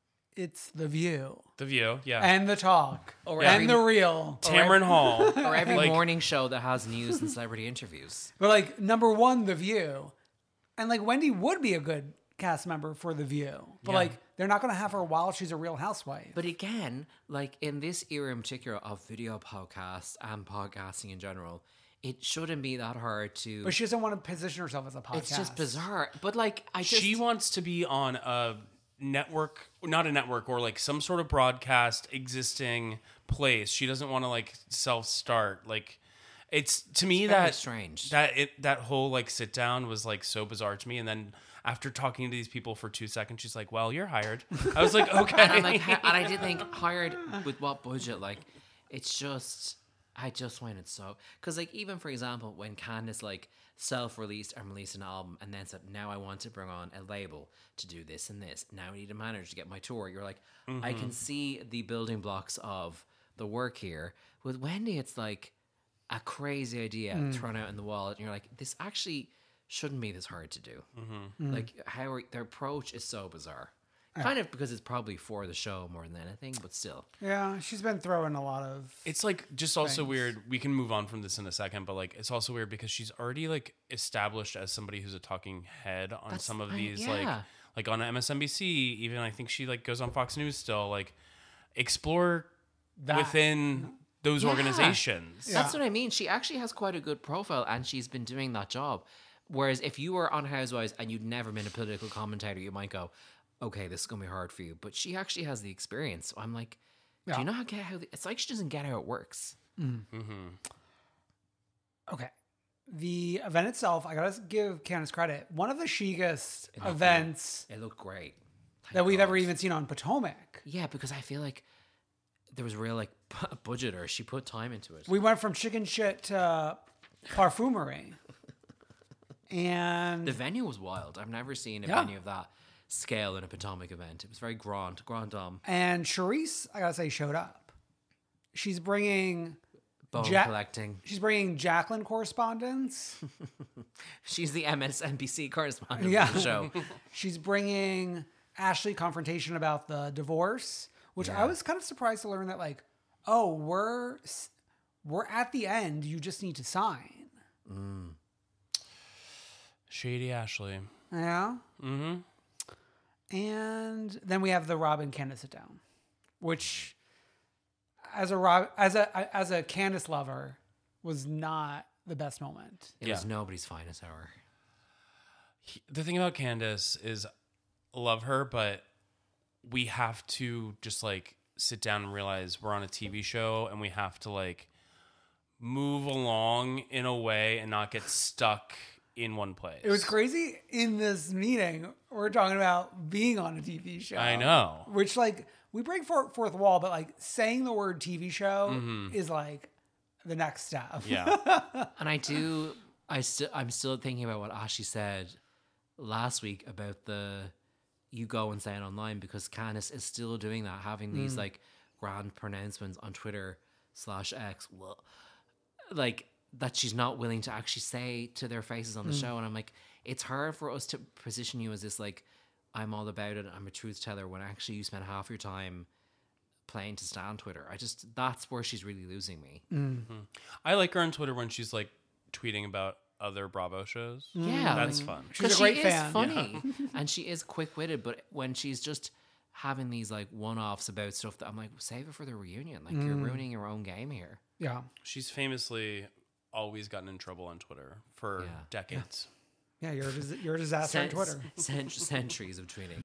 it's The View the View, yeah. and The Talk Or and every- The Real. Tamron Hall. or every like, morning show that has news and celebrity interviews. But like number one, The View, and like Wendy would be a good cast member for The View, but Yeah. like they're not going to have her while she's a Real Housewife. But again, like in this era in particular of video podcasts and podcasting in general, it shouldn't be that hard to. But she doesn't want to position herself as a podcast. it's just bizarre. But like, I just she wants to be on a network, not a network, or like some sort of broadcast existing place. She doesn't want to like self start. Like, it's to me very that strange. that it that whole like sit down was like so bizarre to me. And then after talking to these people for two seconds, she's like, "Well, you're hired." I was like, "Okay." And I'm like, ha- and I did think hired with what budget? Like, it's just, I just find it so. Because like, even for example, when Candace like self-released and released an album, and then said, "Now I want to bring on a label to do this and this. Now I need a manager to get my tour." You're like, I can see the building blocks of the work here. With Wendy, it's like a crazy idea thrown out in the wall, and you're like, this actually shouldn't be this hard to do. Like how are, their approach is so bizarre. Kind of because it's probably for the show more than anything, but still. Yeah, she's been throwing a lot of. It's like just also Thanks. weird. We can move on from this in a second, but like it's also weird because she's already like established as somebody who's a talking head on That's- some of I- these yeah. like like on M S N B C. Even I think she like goes on Fox News still. Like explore That. within those Yeah. organizations. That's what I mean. She actually has quite a good profile, and she's been doing that job. Whereas if you were on Housewives and you'd never been a political commentator, you might go, okay, this is going to be hard for you. But she actually has the experience. So I'm like, do Yeah. you know how, get how the, it's like she doesn't get how it works. Okay. The event itself, I gotta give Candace credit. One of the chicest It looked events It looked great. Thank that we've God. ever even seen on Potomac. Yeah, because I feel like there was real like budget, or she put time into it. We went from chicken shit to parfumery. And The venue was wild. I've never seen a Yeah. venue of that scale in a Potomac event. It was very grand, grand dome. and Charisse, I gotta say, showed up. She's bringing Bone Ja- collecting. she's bringing Jacqueline correspondence. She's the M S N B C correspondent Yeah. for the show. She's bringing Ashley confrontation about the divorce, which I Yeah. was kind of surprised to learn that, like, oh, we're s- we're at the end. You just need to sign. Shady Ashley. Yeah. Mm-hmm. And then we have the Rob and Candace sit down, which, as a Rob, as a as a Candace lover, was not the best moment. It Yeah. was nobody's finest hour. The thing about Candace is love her, but we have to just like sit down and realize we're on a T V show and we have to like move along in a way and not get stuck in one place. It was crazy in this meeting. We're talking about being on a T V show. I know. Which, like, we break for, fourth wall, but like saying the word T V show is like the next step. Yeah. And I do, I still, I'm still thinking about what Ashley said last week about the you go and say it online, because Candace is still doing that, having these like grand pronouncements on Twitter slash X, well, like that she's not willing to actually say to their faces on the show. And I'm like, it's hard for us to position you as this like I'm all about it, I'm a truth teller, when actually you spend half your time playing to stay on Twitter. I just, that's where she's really losing me. Mm-hmm. I like her on Twitter when she's like tweeting about other Bravo shows. Yeah. That's like, fun. She's a she great is fan. funny and she is quick-witted, but when she's just having these like one-offs about stuff that I'm like, save it for the reunion. Like you're ruining your own game here. Yeah. She's famously always gotten in trouble on Twitter for Yeah. decades. Yeah, you're a, dis- you're a disaster on Twitter. Cent- centuries of tweeting.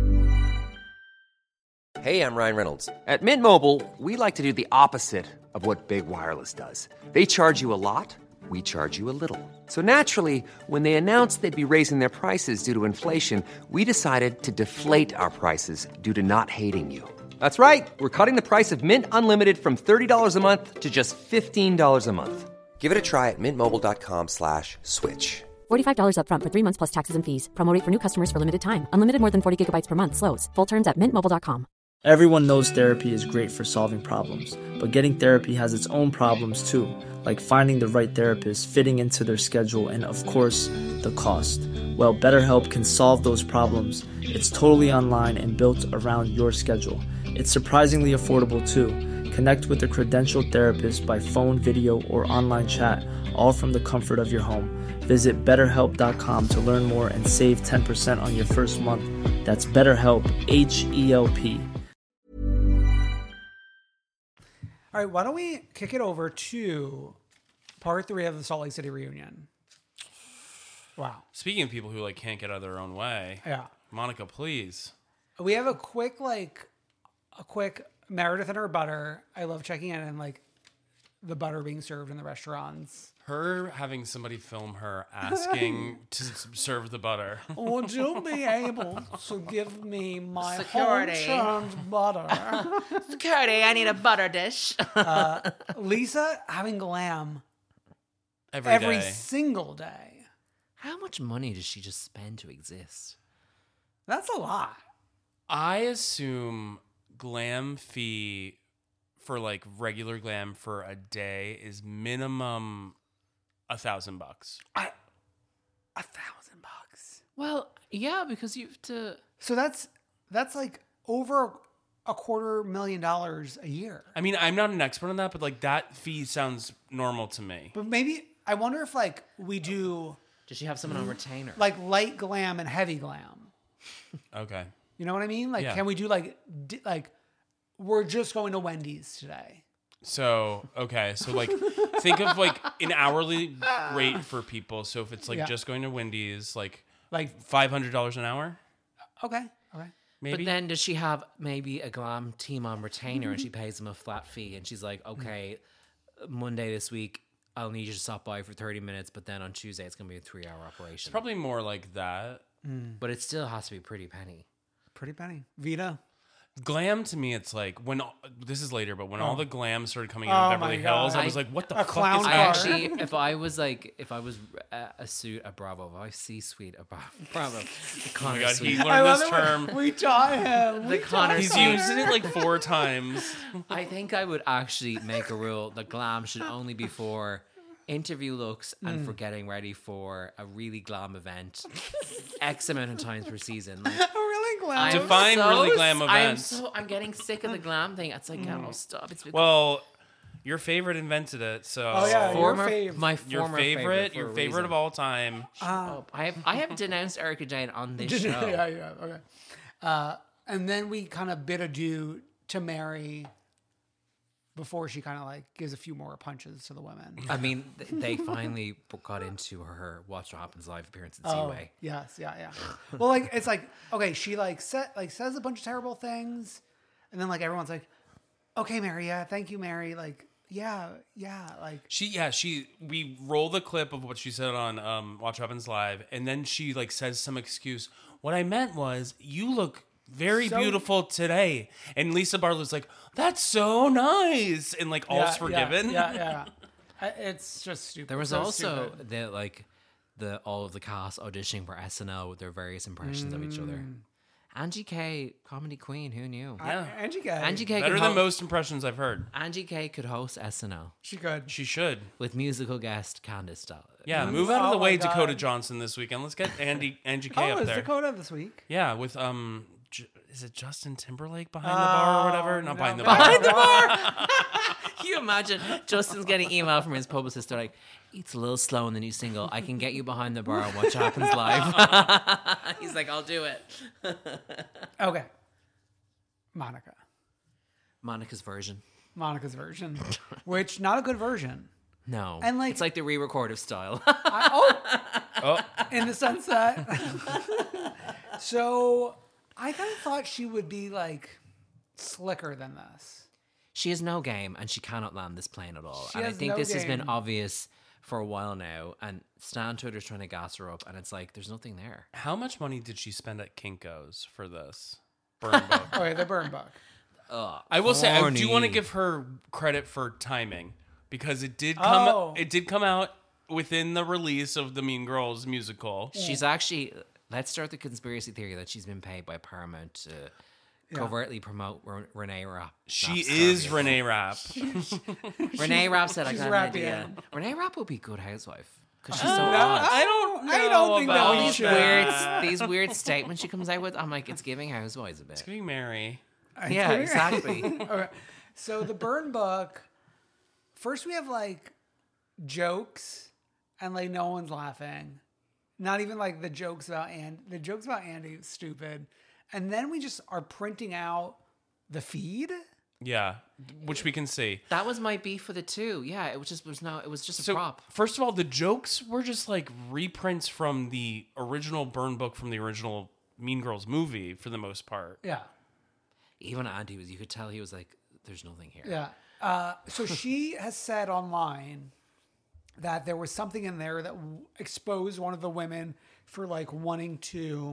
Hey, I'm Ryan Reynolds. At Mint Mobile, we like to do the opposite of what Big Wireless does. They charge you a lot, we charge you a little. So naturally, when they announced they'd be raising their prices due to inflation, we decided to deflate our prices due to not hating you. That's right. We're cutting the price of Mint Unlimited from thirty dollars a month to just fifteen dollars a month. Give it a try at mintmobile.com slash switch. forty-five dollars up front for three months plus taxes and fees. Promo rate for new customers for limited time. Unlimited more than forty gigabytes per month. Slows full terms at mint mobile dot com. Everyone knows therapy is great for solving problems, but getting therapy has its own problems too, like finding the right therapist, fitting into their schedule, and of course, the cost. Well, BetterHelp can solve those problems. It's totally online and built around your schedule. It's surprisingly affordable too. Connect with a credentialed therapist by phone, video, or online chat, all from the comfort of your home. Visit better help dot com to learn more and save ten percent on your first month. That's BetterHelp, H E L P. All right, why don't we kick it over to part three of the Salt Lake City reunion? Wow. Speaking of people who like can't get out of their own way, Yeah. Monica, please. We have a quick, like, a quick Meredith and her butter. I love checking in and, like, the butter being served in the restaurants. Her having somebody film her asking to s- serve the butter. Would you be able to give me my Security. home-churned butter? Security, I need a butter dish. uh, Lisa having glam Every, every day. single day. How much money does she just spend to exist? That's a lot. I assume glam fee for like regular glam for a day is minimum a thousand bucks. I, a thousand bucks. Well, yeah, because you have to. So that's that's like over a quarter million dollars a year. I mean, I'm not an expert on that, but like that fee sounds normal to me. But maybe I wonder if like we do Does she have someone on retainer? like light glam and heavy glam. Okay. You know what I mean? Like, Yeah. can we do like di- like we're just going to Wendy's today? So, okay. So, like, think of like an hourly rate for people. So, if it's like Yeah. just going to Wendy's, like Like, five hundred dollars an hour, okay, okay. maybe. But then does she have maybe a glam team on retainer and she pays them a flat fee and she's like, okay, Monday this week, I'll need you to stop by for thirty minutes, but then on Tuesday it's going to be a three hour operation. Probably more like that. But it still has to be a pretty penny. Pretty penny. Vita. Glam to me, it's like when this is later, but when all the glam started coming in Oh Beverly my Hills, God. I was like, "What the A fuck clown is I car. that?" actually, if I was like, if I was a, a suit, a Bravo, if I C-suite, a Bravo, Bravo, the Oh Connor my God, he suite. learned I love this it when term. We taught him. The We Connor taught He's suite. used it like four times. I think I would actually make a rule that glam should only be for interview looks and for getting ready for a really glam event X amount of times per season. Like, a really glam. I'm Define so really glam s- I am events. so I'm getting sick of the glam thing. It's like, oh, stop. It's Well, your favorite invented it, so Oh, yeah, your former, fave. my your former favorite, for your a favorite reason. of all time. Oh, I have I have denounced Erica Jane on this show. yeah, yeah, okay. Uh, and then we kind of bid adieu to Mary before she kind of like gives a few more punches to the women. I mean, th- they finally got into her Watch What Happens live appearance in Oh, Seaway. yes, yeah, yeah. Well, like it's like okay, she like set like says a bunch of terrible things, and then like everyone's like, okay, Mary, yeah, thank you, Mary, like yeah, yeah, like She, yeah, she. We roll the clip of what she said on um, Watch What Happens Live, and then she like says some excuse. What I meant was, you look very So- beautiful today, and Lisa Barlow's like, that's so nice, and like all's yeah, forgiven. Yeah, yeah, yeah. I- It's just stupid. There was So also stupid. the like the all of the cast auditioning for S N L with their various impressions of each other. Angie K, comedy queen. Who knew? Yeah. I, Angie K. Angie K Better could than ho- most impressions I've heard. Angie K could host S N L She could. She should. with musical guest Candice Dahl. Yeah, Mm. move out of the Oh way, my God. Dakota Johnson this weekend. Let's get Andy Angie K Oh, up is there. Dakota this week? Yeah, with um, J- is it Justin Timberlake behind the bar or whatever? Not no, behind the no. bar. Behind the bar. Can you imagine? Justin's getting email from his publicist. They're like, "It's a little slow in the new single. I can get you behind the bar and watch happens live." He's like, "I'll do it." Okay. Monica. Monica's version. Monica's version, which not a good version. No, And, like- it's like the re-record of Style. I, oh, Oh, in the sense that. So I kind of thought she would be like slicker than this. She has no game, and she cannot land this plane at all. She and I has think no this has been game. obvious for a while now. And Stan Twitter's trying to gas her up, and it's like there's nothing there. how much money did she spend at Kinko's for this burn book? Okay, the burn book. Ugh, I will say I do corny. want to give her credit for timing because it did come Oh. it did come out within the release of the Mean Girls musical. She's actually. Let's start the conspiracy theory that she's been paid by Paramount to covertly promote Re- Renee Rapp. She Rapp's is service. Renee Rapp. Renee Rapp said, "I she's got an rapping. idea." Renee Rapp would be a good housewife because she's Uh, so no, odd. I don't know I don't think that about we These should. weird, these weird statements she comes out with. I'm like, it's giving housewives a bit. It's giving Mary. Yeah, exactly. Okay. So the burn book, first we have like jokes and like no one's laughing. Not even like the jokes about Andy. The jokes about Andy is stupid. And then we just are printing out the feed. Yeah, which we can see. That was my beef with it too. Yeah, it was just was no, it was just a So, prop. first of all, the jokes were just like reprints from the original burn book from the original Mean Girls movie for the most part. Yeah. Even Andy was, you could tell he was like, "There's nothing here." Yeah. Uh, so she has said online that there was something in there that w- exposed one of the women for like wanting to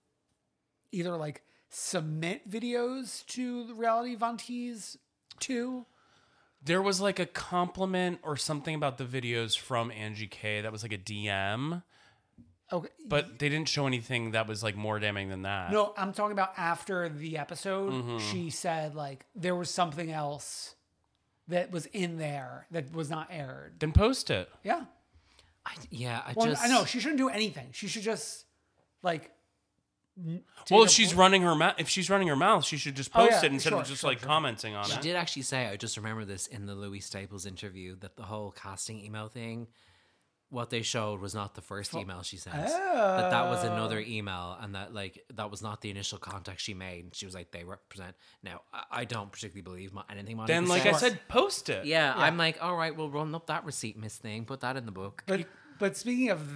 either like submit videos to the reality Vantees too. There was like a compliment or something about the videos from Angie K that was like a D M, Okay. but they didn't show anything that was like more damning than that. No, I'm talking about after the episode. She said like there was something else that was in there that was not aired. Then post it. Yeah. I, yeah, I Well, just I know she shouldn't do anything. She should just like. n- Well, take if a she's vo- running her mouth, if she's running her mouth, she should just Oh, post yeah, it instead sure, of just sure, like sure. commenting on She it. did actually say, I just remember this in the Louis Staples interview, that the whole casting email thing, what they showed was not the first email she sent. That that was another email, and that like that was not the initial contact she made. And she was like, they represent. Now, I, I don't particularly believe mo- anything Monica Then, like I says. said, post it. Yeah, I'm like, all right, we'll run up that receipt miss thing, put that in the book. But but speaking of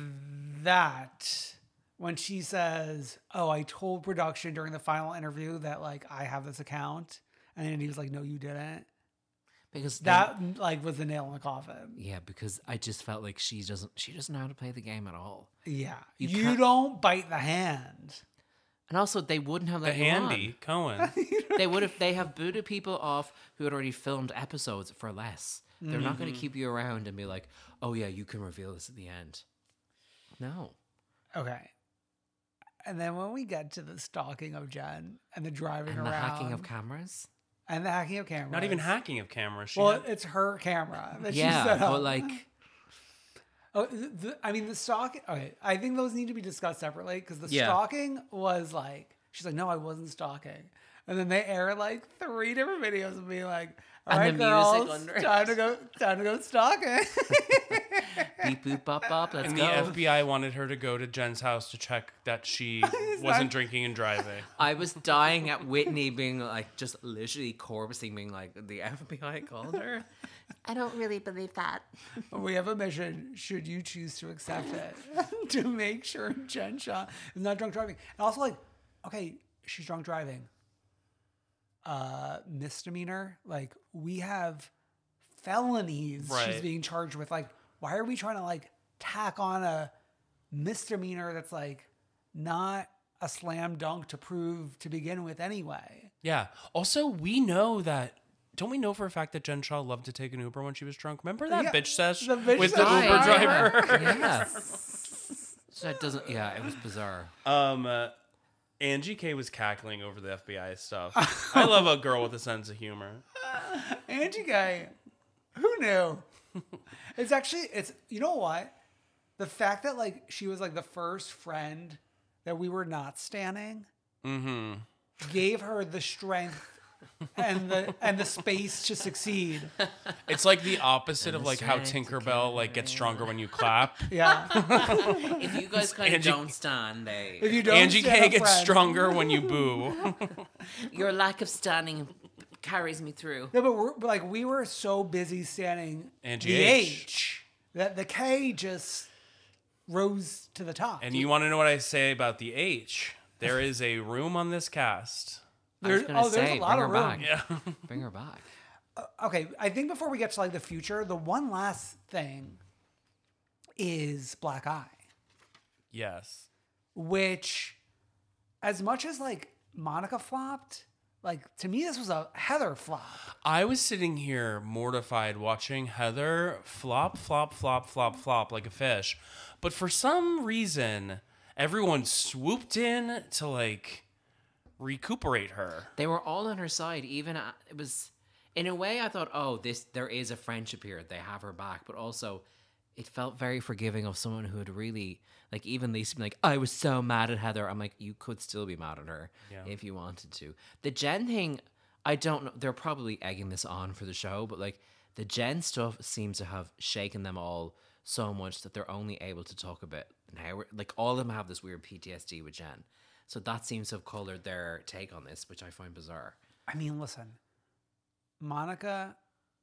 that, when she says, "Oh, I told production during the final interview that like I have this account," and then he was like, "No, you didn't." Because then- That like was the nail in the coffin. yeah, because I just felt like she doesn't she doesn't know how to play the game at all. Yeah, You you, can't- don't bite the hand. And also, they wouldn't have The let you on. handy Cohen. They would have. They have booted people off who had already filmed episodes for less. They're not going to keep you around and be like, "Oh yeah, you can reveal this at the end." No. Okay. And then when we get to the stalking of Jen and the driving And the around hacking of cameras. and the hacking of cameras, Not even hacking of cameras. She Well, had- it's her camera that she Yeah, set up. but like, Oh, the, the- I mean, the stalking. Okay, I think those need to be discussed separately because the Yeah. stalking was like, she's like, no, I wasn't stalking, and then they air like three different videos of being like, all right, And the music girls, under it. time to go, time to go stalking. beep boop bop bop. Let's and go. the F B I wanted her to go to Jen's house to check that she wasn't drinking and driving. I was dying at Whitney being like, just literally corpsing, being like, the F B I called her. I don't really believe that. We have a mission. Should you choose to accept it, to make sure Jen Shaw is not drunk driving, and also like, okay, she's drunk driving. Uh, misdemeanor. Like we have felonies. She's Right. being charged with. Like, why are we trying to like tack on a misdemeanor that's like not a slam dunk to prove to begin with anyway? Yeah. Also, we know that. Don't we know for a fact that Jen Shaw loved to take an Uber when she was drunk? Remember that Yeah, bitch sesh the bitch with the sesh Uber driver. driver? Yeah. So it doesn't. Yeah, it was bizarre. um, uh, Angie K was cackling over the F B I stuff. I love a girl with a sense of humor. Angie K, who knew? It's actually, it's, you know what? The fact that like she was like the first friend that we were not standing Mm-hmm. gave her the strength and the and the space to succeed. It's like the opposite And of the like how strength to Tinkerbell like gets stronger when you clap. Yeah. If you guys kind of Angie- don't stand, they If you don't Angie stand K up, gets friend. stronger when you boo. your lack of standing carries me through. No, but we're but, like we were so busy standing Angie the H. H that the K just rose to the top. And you want to know what I say about the H? There is a room on this cast. I was There's, gonna oh, there's say, a lot bring of her room. back. Yeah. Bring her back. Okay, I think before we get to like the future, the one last thing is Black Eye, Yes. which, as much as like Monica flopped, like to me this was a Heather flop. I was sitting here mortified watching Heather flop, flop, flop, flop, flop like a fish. But for some reason, everyone swooped in to like recuperate her. They were all on her side. Even uh, it was, in a way, I thought, oh, this there is a friendship here. They have her back, but also, it felt very forgiving of someone who had really, like, even Lisa, being like, I was so mad at Heather. I'm like, you could still be mad at her if you wanted to. The Jen thing, I don't know. They're probably egging this on for the show, but like the Jen stuff seems to have shaken them all so much that they're only able to talk about now. Like all of them have this weird P T S D with Jen. So that seems to have colored their take on this, which I find bizarre. I mean, listen, Monica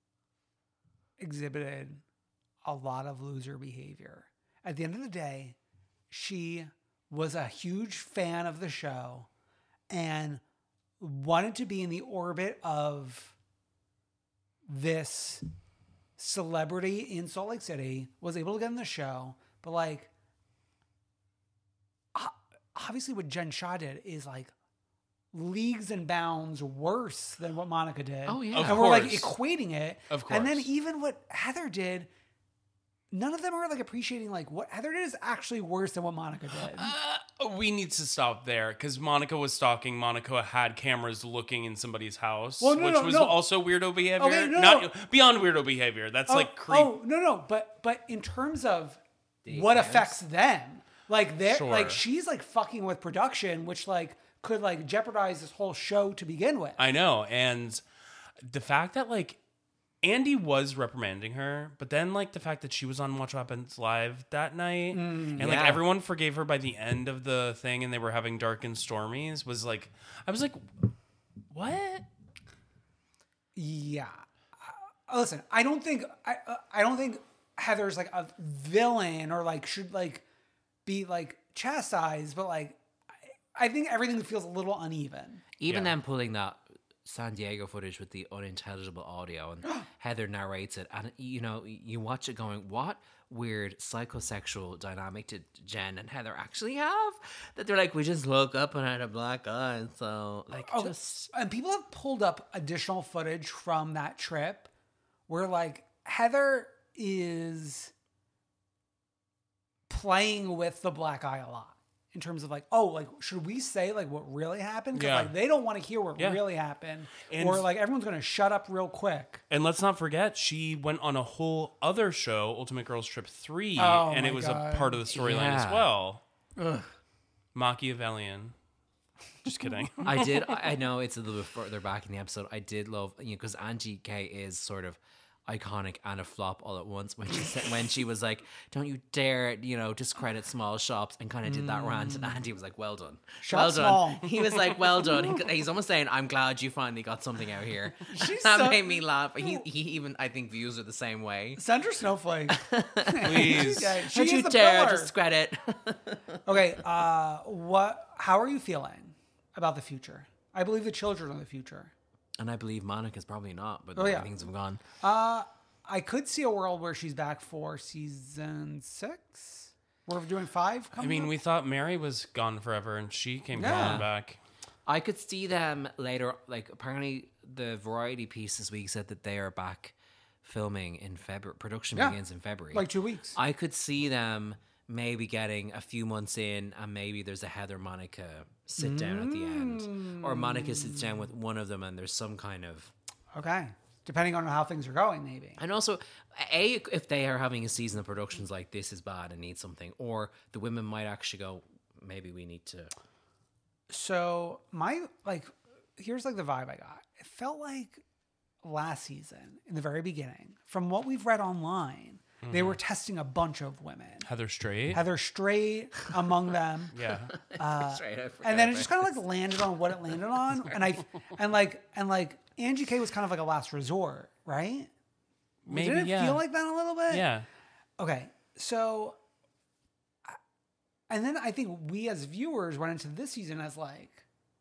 exhibited a lot of loser behavior. At the end of the day, she was a huge fan of the show and wanted to be in the orbit of this celebrity in Salt Lake City, was able to get in the show, but like, obviously what Jen Shah did is like leagues and bounds worse than what Monica did. Oh, yeah. Of and we're like course. equating it. Of And then course. even what Heather did, none of them are like appreciating like what Heather did is actually worse than what Monica did. Uh, we need to stop there because Monica was stalking. Monica had cameras looking in somebody's house, Well, no, which no, was no. also weirdo behavior. Okay, no, Not no. beyond weirdo behavior. That's oh, like creep. oh, no, no, but but in terms of what affects them, like they are Sure. like she's like fucking with production, which like could like jeopardize this whole show to begin with. I know, and the fact that like Andy was reprimanding her, but then like the fact that she was on Watch What Happens Live that night, and like yeah. everyone forgave her by the end of the thing, and they were having dark and stormies. Was like, I was like, what? Yeah. Uh, listen, I don't think I uh, I don't think Heather's like a villain or like should like be like chastised, but like I, I think everything feels a little uneven. Even Yeah. them pulling that San Diego footage with the unintelligible audio and Heather narrates it, and you know, you watch it going, what weird psychosexual dynamic did Jen and Heather actually have? That they're like, we just woke up and had a black eye, so like Oh, just and people have pulled up additional footage from that trip where like Heather is playing with the black eye a lot in terms of like, oh, like should we say like what really happened? Because Yeah. like they don't want to hear what Yeah. really happened, And- or like everyone's gonna shut up real quick. And let's not forget, she went on a whole other show, Ultimate Girls Trip three, Oh and it my was God. a part of the storyline as Yeah. well. Machiavellian. Just kidding. I did. I I know it's a little bit further back in the episode. I did love, you know, because Angie K is sort of iconic and a flop all at once when she said, when she was like, "Don't you dare, you know, discredit small shops," and kind of did that rant. And Andy was like, "Well done, Shop well small." done." He was like, "Well done." He- he's almost saying, "I'm glad you finally got something out here." She's that so- made me laugh. He he even I think views her the same way. Sandra Snowflake. Please. Okay, she Don't is you the dare pillar. discredit. Okay, uh, what? How are you feeling about the future? I believe the children are the future. And I believe Monica's probably not, but Oh, the way yeah. things have gone. Uh, I could see a world where she's back for season six. We're doing five. I coming mean, up? we thought Mary was gone forever, and she came Yeah. crawling back. I could see them later. Like apparently, the Variety piece this week said that they are back filming in February. Production Yeah. begins in February, like two weeks. I could see them maybe getting a few months in, and maybe there's a Heather Monica sit down at the end, or Monica sits down with one of them, and there's some kind of Okay. Depending on how things are going, maybe. And also, A, if they are having a season of productions like this is bad and need something, or the women might actually go, maybe we need to. So my, like, here's like the vibe I got. It felt like last season, in the very beginning, from what we've read online, mm-hmm. they were testing a bunch of women. Heather Strait. Heather Strait among them. Yeah. Uh, Straight, and then it just kind of like landed on what it landed on. And I, and like, and like, Angie K was kind of like a last resort, right? Maybe, Did it yeah. feel like that a little bit? Yeah. Okay, so, and then I think we as viewers went into this season as like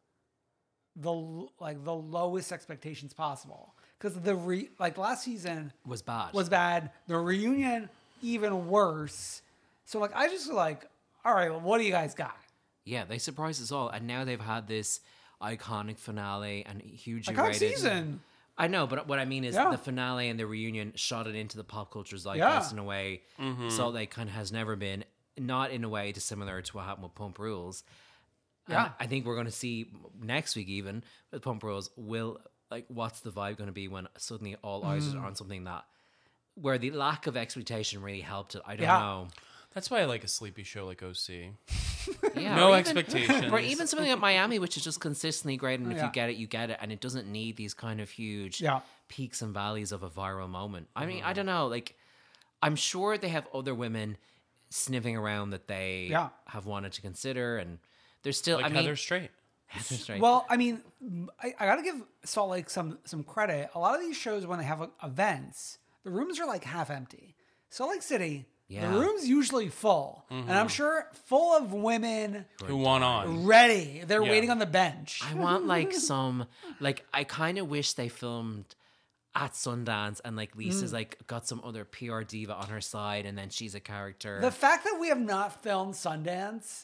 the like the lowest expectations possible because the re, like last season Was bad. was bad. The reunion even worse. So like I just like, all right, well, what do you guys got? Yeah, they surprised us all. And now they've had this iconic finale and hugely Iconic rated. season. I know, but what I mean is Yeah. the finale and the reunion shot it into the pop culture zeitgeist Yeah. in a way Salt Lake kind of has never been, not in a way dissimilar to what happened with Pump Rules. And Yeah. I think we're going to see next week even with Pump Rules, will, like, what's the vibe going to be when suddenly all eyes Mm. are on something that, where the lack of expectation really helped it. I don't Yeah. know. That's why I like a sleepy show like O C. Yeah, No or even- expectations. Or even something like Miami, which is just consistently great, and if Yeah. you get it, you get it, and it doesn't need these kind of huge Yeah. peaks and valleys of a viral moment. I mean, I don't know. Like, I'm sure they have other women sniffing around that they Yeah. have wanted to consider, and there's still. Like I mean, Heather Strait. Heather Strait. Well, I mean, I, I got to give Salt Lake some some credit. A lot of these shows, when they have uh, events, the rooms are like half empty. Salt Lake City, Yeah. the room's usually full, and I'm sure full of women Who won on? ready. They're Yeah. waiting on the bench. I want like some like I kind of wish they filmed at Sundance and like Lisa's like got some other P R diva on her side, and then she's a character. The fact that we have not filmed Sundance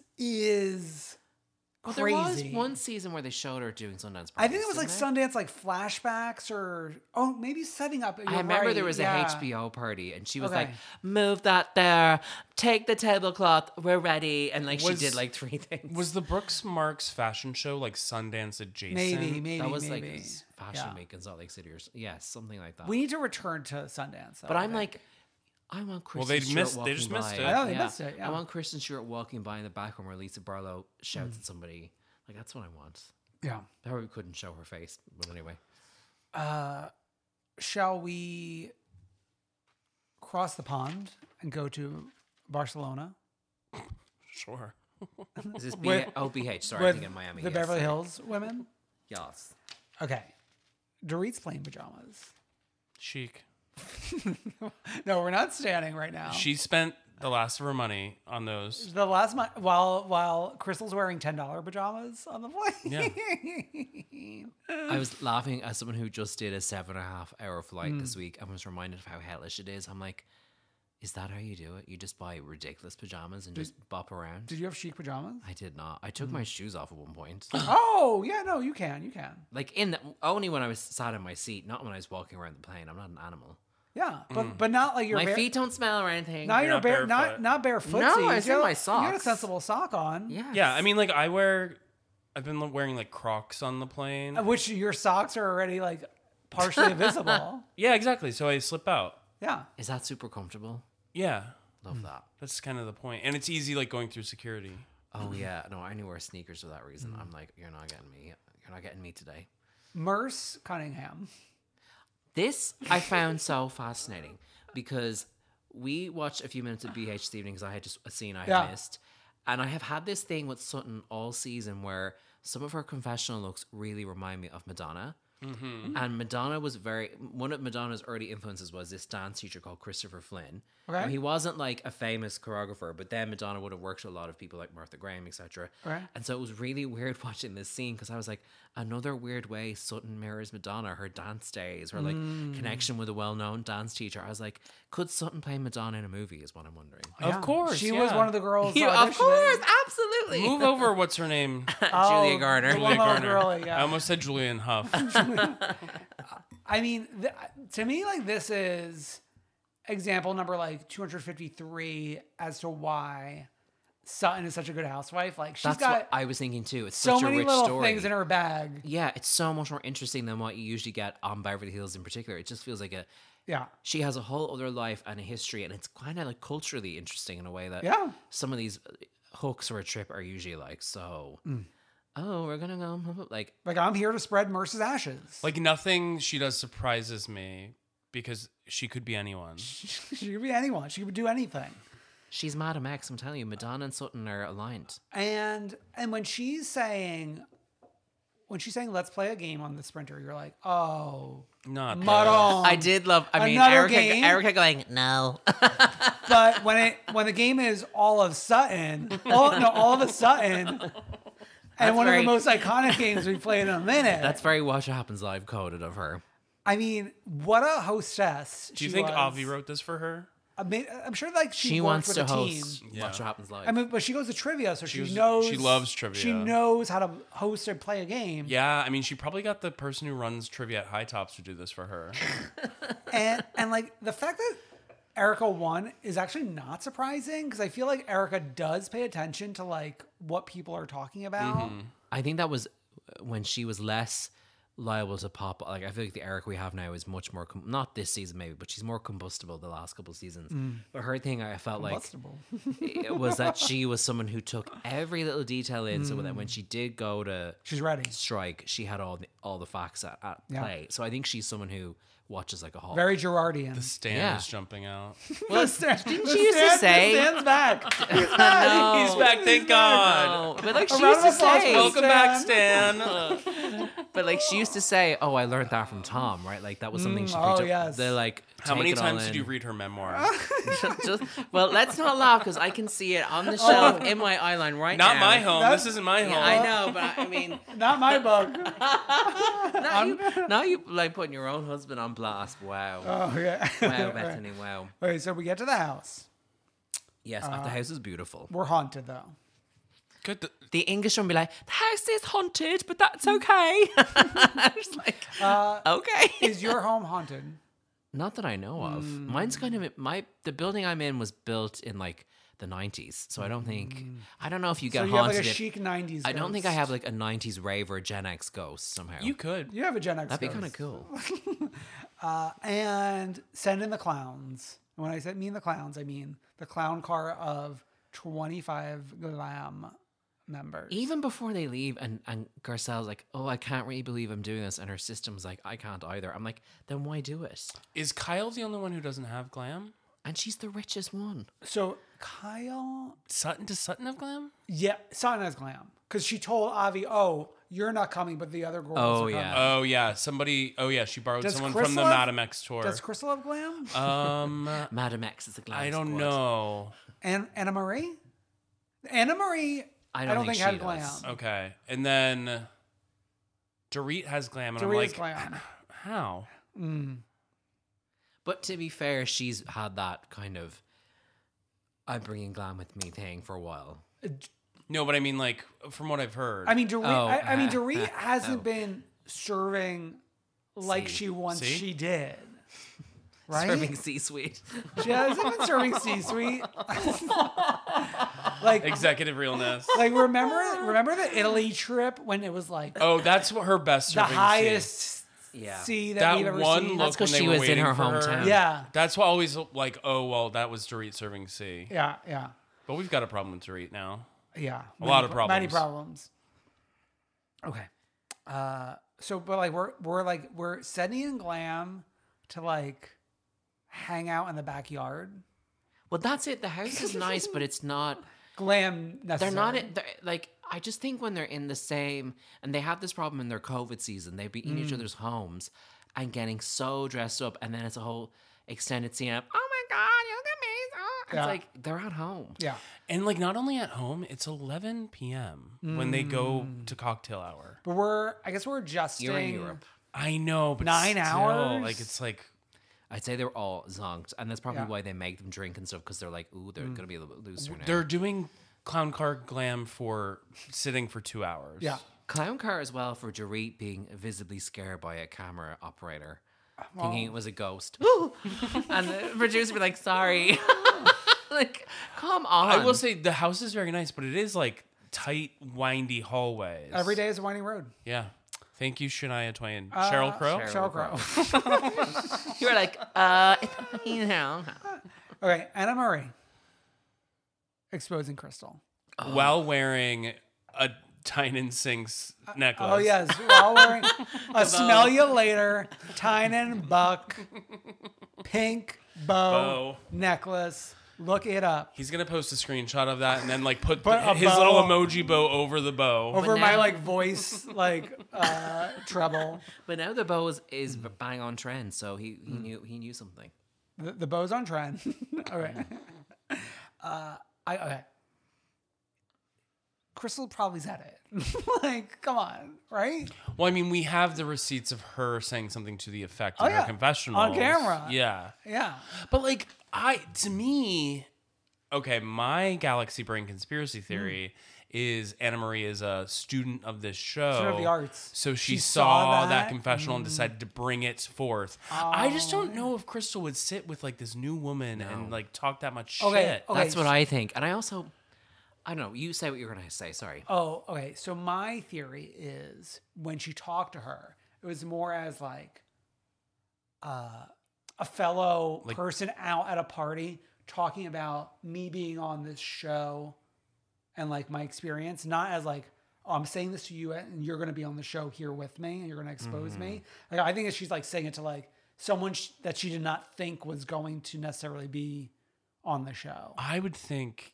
is Well, there crazy. was one season where they showed her doing Sundance. I think it was like didn't they? Sundance, like flashbacks, or oh, maybe setting up. I You're remember right, there was yeah. a H B O party, and she was Okay. like, "Move that there, take the tablecloth, we're ready," and like Was- she did like three things. Was the Brooks Marks fashion show like Sundance adjacent? Maybe, maybe that was maybe. like Fashion Yeah. Week in Salt Lake City, or s- yeah, something like that. We need to return to Sundance. though, but I I'm think. like, I want Kristen Well, they Stewart missed- they walking just missed by. it. I know, they missed it, yeah. I want Kristen Stewart walking by in the background where Lisa Barlow shouts at somebody. Like that's what I want. yeah. I probably couldn't show her face, but anyway. Shall we cross the pond and go to Barcelona Sure. Is this B- With- oh, B H? Sorry, I with think in Miami. the yes, Beverly sorry. Hills women? Yes. Okay. Dorit's playing pajamas. Chic. No, we're not standing right now. She spent the last of her money on those. the last month, while while Crystal's wearing ten dollar pajamas on the plane. Yeah. I was laughing as someone who just did a seven and a half hour flight Hmm. this week and was reminded of how hellish it is. I'm like, is that how you do it? You just buy ridiculous pajamas and just bop around? Did you have chic pajamas? I did not. I took my shoes off at one point. Oh, yeah, no, you can. You can. like in the, only when I was sat in my seat, not when I was walking around the plane. I'm not an animal. Yeah, but but not like your My bare, feet don't smell or anything. Not You're your not bare, not barefoot. not barefoot. No, I said you my You had a socks. sensible sock on. Yeah. Yeah, I mean, like I wear. I've been wearing like Crocs on the plane. Which your socks are already like partially visible. Yeah, exactly. So I slip out. Yeah. Is that super comfortable? Yeah, Love that. that's kind of the point, and it's easy like going through security. Oh yeah, no, I only wear sneakers for that reason. I'm like, you're not getting me. You're not getting me today. Merce Cunningham. This I found so fascinating because we watched a few minutes of B H this evening because I had just a scene I had Yeah. missed. And I have had this thing with Sutton all season where some of her confessional looks really remind me of Madonna. And Madonna was very, one of Madonna's early influences was this dance teacher called Christopher Flynn. Okay. Now, he wasn't like a famous choreographer, but then Madonna would have worked with a lot of people like Martha Graham, et cetera. Okay. And so it was really weird watching this scene because I was like, another weird way Sutton mirrors Madonna, her dance days, her like connection with a well-known dance teacher. I was like, could Sutton play Madonna in a movie is what I'm wondering. Of course, She yeah. was one of the girls. Yeah, of auditioning. course, absolutely. Move over. What's her name? Oh, Julia Garner. the Julia one little Garner. girl, yeah. I almost said Julian Huff. I mean, th- to me, like this is example number like two hundred fifty-three as to why Sutton is such a good housewife. Like she's That's got what I was thinking too. It's so such a many rich little story. things in her bag. Yeah, it's so much more interesting than what you usually get on Beverly Hills in particular. It just feels like a Yeah. she has a whole other life and a history, and it's kind of like culturally interesting in a way that Yeah. some of these hooks for a trip are usually like, so oh, we're gonna go like Like I'm here to spread Merce's ashes. Like nothing she does surprises me because she could be anyone. She could be anyone. She could do anything. she's Madam X. I'm telling you, Madonna and Sutton are aligned. And and when she's saying when she's saying let's play a game on the Sprinter, you're like, oh, Not Madonna. I did love. I mean, Another Erica, game? Erica going no. But when it when the game is all of Sutton, all, no, all of a Sutton, and That's one very- of the most iconic games we played in a minute. That's very What Happens Live coded of her. I mean, what a hostess. Do you she think was. Avi wrote this for her? I mean, I'm sure like she, She, worked wants with to a host team. Yeah. What Happens Live. I mean, but she goes to trivia, so she, was- knows. she loves trivia. She knows how to host and play a game. Yeah, I mean, she probably got the person who runs trivia at High Tops to do this for her. And and like the fact that Erica won is actually not surprising because I feel like Erica does pay attention to like what people are talking about. I think that was when she was less liable to pop. Like I feel like the Erica we have now is much more com- not this season maybe, but she's more combustible the last couple of seasons. But her thing, I felt Combustible. like it was that she was someone who took every little detail in, so that when she did go to She's ready. strike, she had all the all the facts at, at Yeah. play. So I think she's someone who watches like a hawk. Very Girardian. The stand Yeah. is jumping out. well, Stan- didn't the she used to Stan- say? the Stan's back. He's back. No. He's back, thank God. No, but like she A round used to of applause say, for Welcome back, Stan. but like she used to say, "Oh, I learned that from Tom," right? Like that was something she picked oh, up. yes. They're like, How many take it all times did in. you read her memoir? Just, well, let's not laugh because I can see it on the shelf in my eyeline right now. Not my home. That's- This isn't my home. Yeah, I know, but I, I mean, Not my book. now you, now you like putting your own husband on blast. Wow, Oh yeah. wow, Bethany, wow. Okay, so we get to the house. Yes, the house is beautiful. We're haunted though. Good. th- The English one be like, the house is haunted, but that's okay. I was like, Uh, okay. Is your home haunted? Not that I know of. Hmm. Mine's kind of my the building I'm in was built in like the nineties, so I don't think I don't know if you get Hmm. So you have haunted. like a if- chic nineties. I don't think I ghost. have like a nineties rave or Gen X ghost somehow. You could. You have a Gen X. That'd be ghost. kind of cool. And send in the clowns. And when I said mean the clowns, I mean the clown car of twenty-five glam members. Even before they leave, and and Garcelle's like, "Oh, I can't really believe I'm doing this," and her system's like, "I can't either." I'm like, "Then why do it?" Is Kyle the only one who doesn't have glam? And she's the richest one. So Kyle, Sutton does Sutton have glam? yeah, Sutton has glam because she told Avi, "Oh, you're not coming, but the other girls Oh, are yeah. coming." Oh yeah, somebody. Oh yeah, she borrowed Does someone Crystal from the have- Madam X tour. Does Crystal have glam? um, Madam X is a glam I don't squad. know. And Anna Marie? Anna Marie, I I don't don't, think think, she had glam. does. Okay, and then Dorit has glam, and Dorit I'm has like, glam. how? But to be fair, she's had that kind of I'm bringing glam with me thing for a while. No, but I mean, like, from what I've heard. I mean, Dorit. Oh, I, I mean, uh, Dorit uh, hasn't oh. been serving like See. she once See? she did. Right? Serving C-suite. She hasn't been serving C-suite. like, executive realness. like remember, remember the Italy trip when it was like Oh, that's what her best the serving scene. highest Yeah. C that, That we've ever one seen. look That's 'cause when they she were was in waiting her for hometown. Yeah, That's what always like, oh well, that was Dorit serving C. yeah, yeah, But we've got a problem with Dorit now. yeah. A lot of pro- Many problems. problems. Okay. Uh, so, but like we're we're like we're sending in glam to like hang out in the backyard. Well, that's it. The house is nice, but it's not. Glam necessary. They're not in, they're, like. I just think when they're in the same, and they have this problem in their COVID season, they be in Mm. each other's homes and getting so dressed up, and then it's a whole extended scene of, oh my god, you look at me. Oh. It's Yeah. like they're at home. Yeah. And like, not only at home, it's eleven p.m. when they go Mm. to cocktail hour. But we're, I guess we're adjusting. You're in Europe. I know, but Nine still, hours? Like, it's like, I'd say they're all zonked, and that's probably Yeah. why they make them drink and stuff because they're like, ooh, they're Mm. gonna be a little bit looser now. they're doing clown car glam for sitting for two hours. Yeah. Clown car as well for Dorit being visibly scared by a camera operator. thinking it was a ghost. And the producer would be like, sorry. Like, come on. I will say the house is very nice, but it is like tight, windy hallways. Every day is a winding road. Yeah. Thank you, Shania Twain. Uh, Sheryl Crow? Sheryl Crow. You were like, uh, you know. Okay, Anna Marie. Exposing Crystal. While wearing a Tynan Sinks necklace. Oh, yes. While wearing a smell you later Tynan Buck pink bow, Bow. necklace. Look it up. He's going to post a screenshot of that and then like put, Put the, a his bow. little emoji bow over the bow. Over But my now- like voice, like uh treble. But now the bow is, is bang on trend, so he, he knew he knew something. The, the bow's on trend. Okay. Uh, I okay. Crystal probably said it. Like, come on, right? Well, I mean, we have the receipts of her saying something to the effect in Oh, her yeah. confessional. On camera. Yeah. Yeah. But like I to me, okay, my galaxy brain conspiracy theory is Anna Marie is a student of this show. Student of the arts. So she, She saw, saw that, that? confessional and decided to bring it forth. I just Oh. don't know if Crystal would sit with like this new woman and like talk that much Okay, shit. okay. That's what I think. And I also, I don't know, you say what you're going to say, sorry. Oh, okay. So my theory is when she talked to her, it was more as like uh, a fellow Like- person out at a party talking about me being on this show and like my experience, not as like, oh, I'm saying this to you and you're going to be on the show here with me and you're going to expose me. Like, I think that she's like saying it to like someone sh- that she did not think was going to necessarily be on the show. I would think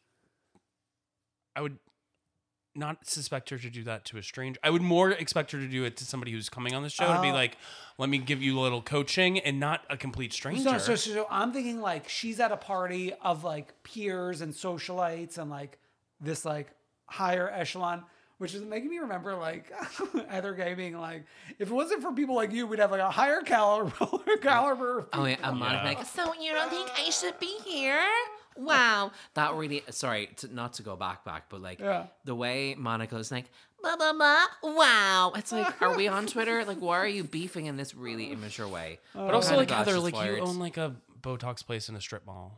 I would not suspect her to do that to a stranger. I would more expect her to do it to somebody who's coming on the show to be Oh. like, let me give you a little coaching and not a complete stranger. So, so, so I'm thinking like she's at a party of like peers and socialites and like this like higher echelon, which is making me remember like Heather Gay being like, if it wasn't for people like you, we'd have like a higher caliber, caliber of Oh, yeah, I'm Yeah. like, so you don't think I should be here? Wow. That really, sorry, to, not to go back, back, but like Yeah. the way Monica's like, blah, blah, blah, wow. It's like, are we on Twitter? Like, why are you beefing in this really immature way? But also, Kinda like, got Heather, just like, fired. you own, like, a Botox place in a strip mall.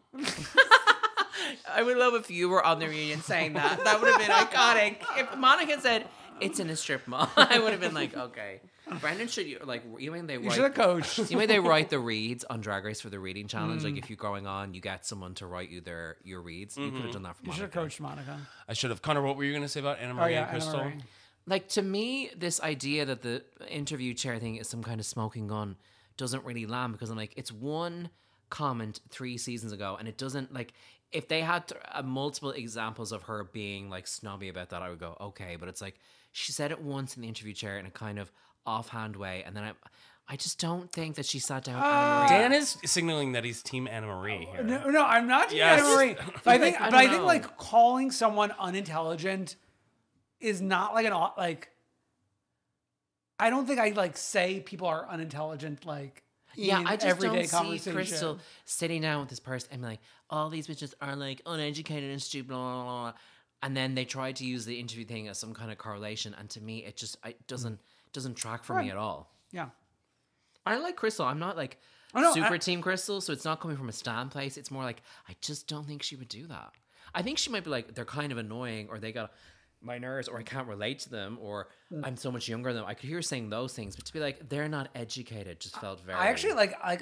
I would love if you were on the reunion saying that. That would have been iconic. If Monica said, it's in a strip mall, I would have been like, okay. Brandon, should you, like, you mean they You write... should have coached. You mean they write the reads on Drag Race for the reading challenge? Like, if you're going on, you get someone to write you their your reads. You could have done that for You should have Monica. coached Monica. I should have. Connor, what were you going to say about Anna Oh Marie yeah, and Anna Crystal? Marie. Like, to me, this idea that the interview chair thing is some kind of smoking gun doesn't really land, because I'm like, it's one comment three seasons ago, and it doesn't, like, if they had th- uh, multiple examples of her being like snobby about that, I would go, okay, but it's like she said it once in the interview chair in a kind of offhand way, and then I I just don't think that she sat down Anna Marie. Dan is signaling that he's Team Anna Marie here. No, no, I'm not Team Yes. Anna Marie. But I think, Like, I but I don't think know. like calling someone unintelligent is not like an au- like. I don't think I like say people are unintelligent like in Yeah, I just everyday don't see conversation. Crystal sitting down with this person and be like, all these bitches are like uneducated and stupid, blah, blah, blah, blah. And then they try to use the interview thing as some kind of correlation, and to me, it just it doesn't doesn't track for me Right. at all. Yeah. I like Crystal. I'm not like Oh, no, super I- team Crystal, so it's not coming from a stand place. It's more like I just don't think she would do that. I think she might be like, they're kind of annoying, or they got my nerves, or I can't relate to them, or I'm so much younger than them. I could hear her saying those things, but to be like, they're not educated just felt very. I actually like like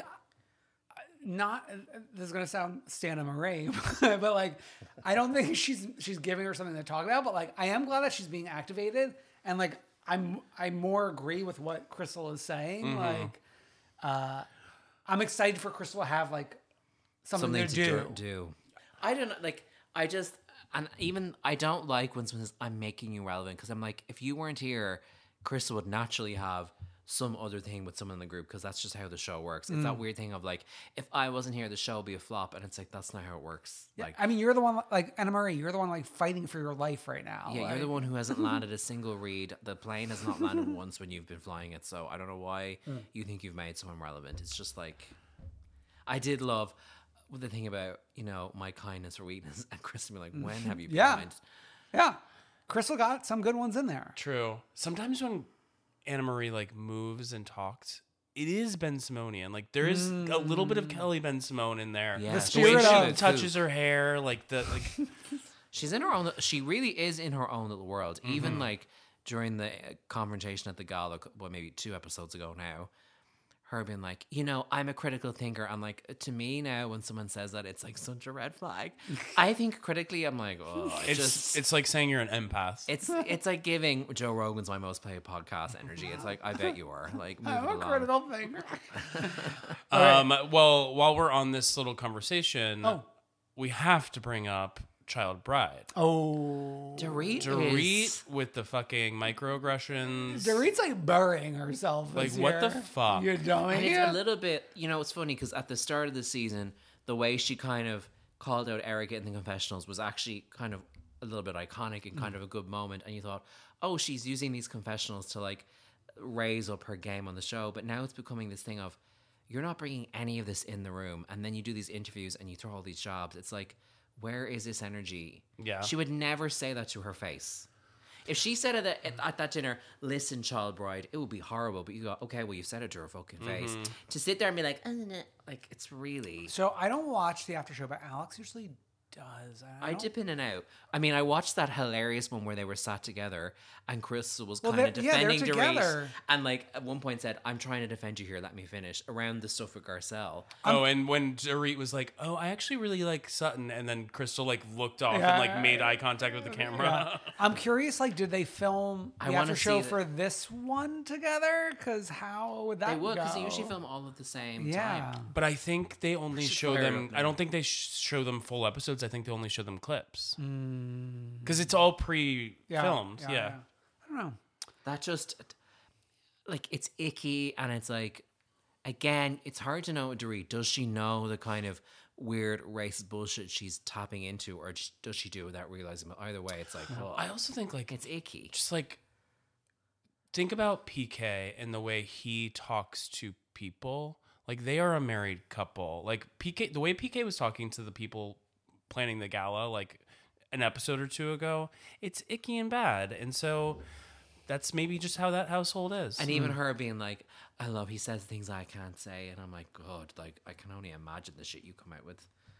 not this is gonna sound Stana Marie, but like I don't think she's she's giving her something to talk about. But like I am glad that she's being activated, and like I'm I more agree with what Crystal is saying. Mm-hmm. Like uh, I'm excited for Crystal to have like something, something to, to do. do. do. I don't know, like I just and even I don't like when someone says I'm making you relevant, because I'm like, if you weren't here, Crystal would naturally have some other thing with someone in the group, because that's just how the show works. It's Mm. that weird thing of like, if I wasn't here, the show would be a flop, and it's like that's not how it works. Yeah, Like, I mean, you're the one like Anna Marie. You're the one like fighting for your life right now. yeah, like- you're the one who hasn't landed a single read. The plane has not landed once when you've been flying it. So I don't know why Mm. you think you've made someone relevant. It's just like, I did love the thing about, you know, my kindness or weakness, and Chris would be like, when have you been Yeah. kind? Yeah, Crystal got some good ones in there. True. Sometimes when Anna Marie like moves and talks, it is Ben Simonian. Like there is mm. a little bit of Kelly Ben Simone in there. Yeah, the, the way she of touches her hair, like the like. She's in her own. She really is in her own little world. Mm-hmm. Even like during the confrontation at the gala, well, maybe two episodes ago now, her being like, you know, I'm a critical thinker. I'm like, to me now, when someone says that, it's like such a red flag. I think critically, I'm like, oh, it's just, it's like saying you're an empath. It's it's like giving Joe Rogan's My Most Played Podcast energy. It's like, I bet you are. Like, move I'm it a along. critical thinker. um, well, while we're on this little conversation, oh. we have to bring up Child Bride. Oh, Dorit, Dorit is... with the fucking microaggressions. Dorit's like burying herself. Like this what year. the fuck? You dummy. And it's a little bit, you know, it's funny because at the start of the season, the way she kind of called out Erica in the confessionals was actually kind of a little bit iconic and kind mm. of a good moment. And you thought, oh, she's using these confessionals to like raise up her game on the show. But now it's becoming this thing of you're not bringing any of this in the room, and then you do these interviews and you throw all these jobs. It's like, where is this energy? Yeah. She would never say that to her face. If she said it at, at that dinner, listen, Child Bride, it would be horrible. But you go, okay, well, you said it to her fucking face. Mm-hmm. To sit there and be like, uh, like, it's really... So I don't watch the after show, but Alex usually does. I, I dip in and out. I mean, I watched that hilarious one where they were sat together and Crystal was well, kind of defending yeah, Dorit. And like at one point said, I'm trying to defend you here, let me finish. Around the stuff with Garcelle. Oh, and when Dorit was like, oh, I actually really like Sutton. And then Crystal like looked off yeah, and like made eye contact with the camera. Yeah. I'm curious, like, did they film the I after show see for this one together? Because how would that They would, because go? they usually film all at the same yeah. time. But I think they only Should show fire them, up now. I don't think they sh- show them full episodes. I think they only show them clips. Because Mm. it's all pre-filmed. Yeah, Yeah. yeah, yeah. I don't know. That just, like, it's icky, and it's like, again, it's hard to know with Dorit. Does she know the kind of weird racist bullshit she's tapping into, or just, does she do it without realizing it? Either way, it's like, oh, I also think like it's icky. Just like think about P K and the way he talks to people. Like they are a married couple. Like P K, the way P K was talking to the people planning the gala, like an episode or two ago, it's icky and bad. And so that's maybe just how that household is. And even her being like, I love, he says things I can't say. And I'm like, God, like, I can only imagine the shit you come out with.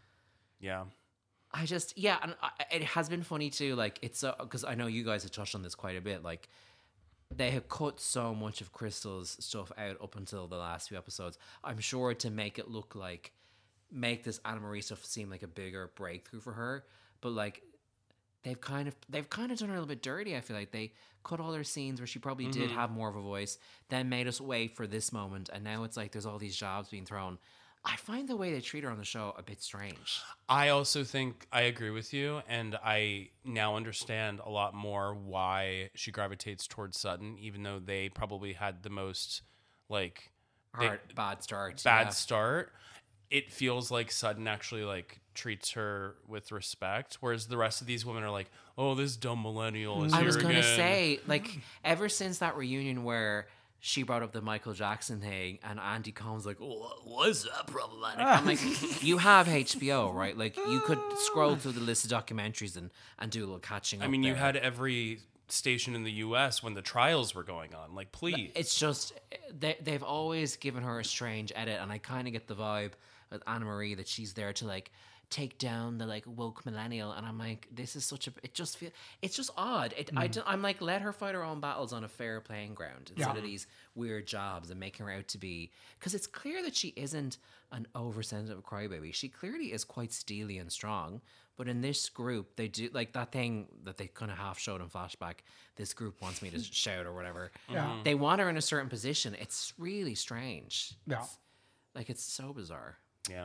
Yeah. I just, yeah, and I, it has been funny too. Like, it's so, because I know you guys have touched on this quite a bit. Like, they have cut so much of Crystal's stuff out up until the last few episodes. I'm sure to make it look like, make this Anna Marie stuff seem like a bigger breakthrough for her. But like, they've kind of they've kind of done her a little bit dirty. I feel like they cut all their scenes where she probably mm-hmm. did have more of a voice, then made us wait for this moment, and now it's like there's all these jobs being thrown. I find the way they treat her on the show a bit strange. I also think I agree with you, and I now understand a lot more why she gravitates towards Sutton, even though they probably had the most like Hard, they, bad start. Bad yeah. start. It feels like Sutton actually like treats her with respect, whereas the rest of these women are like, "Oh, this dumb millennial is I here was gonna again." say, like, ever since that reunion where she brought up the Michael Jackson thing, and Andy Cohen's like, "Oh, what's that problematic?" I'm like, you have H B O, right? Like, you could scroll through the list of documentaries and and do a little catching up. I mean, you there. had every station in the U S when the trials were going on. Like, please, it's just they they've always given her a strange edit, and I kind of get the vibe with Anna Marie that she's there to like take down the like woke millennial, and I'm like, this is such a it just feel it's just odd. It, mm. I don't, I'm like, let her fight her own battles on a fair playing ground instead yeah. of these weird jobs and making her out to be, because it's clear that she isn't an oversensitive crybaby. She clearly is quite steely and strong. But in this group, they do like that thing that they kind of half showed in flashback. This group wants me to shout or whatever. Yeah. They want her in a certain position. It's really strange. Yeah. It's, like, it's so bizarre. Yeah.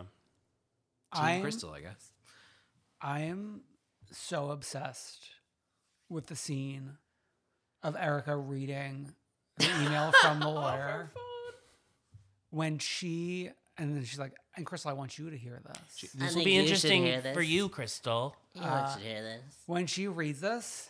Team I'm, Crystal, I guess. I am so obsessed with the scene of Erica reading the email from the lawyer when she, and then she's like, and Crystal, I want you to hear this. This will be interesting for you, Crystal. You uh, should hear this. When she reads this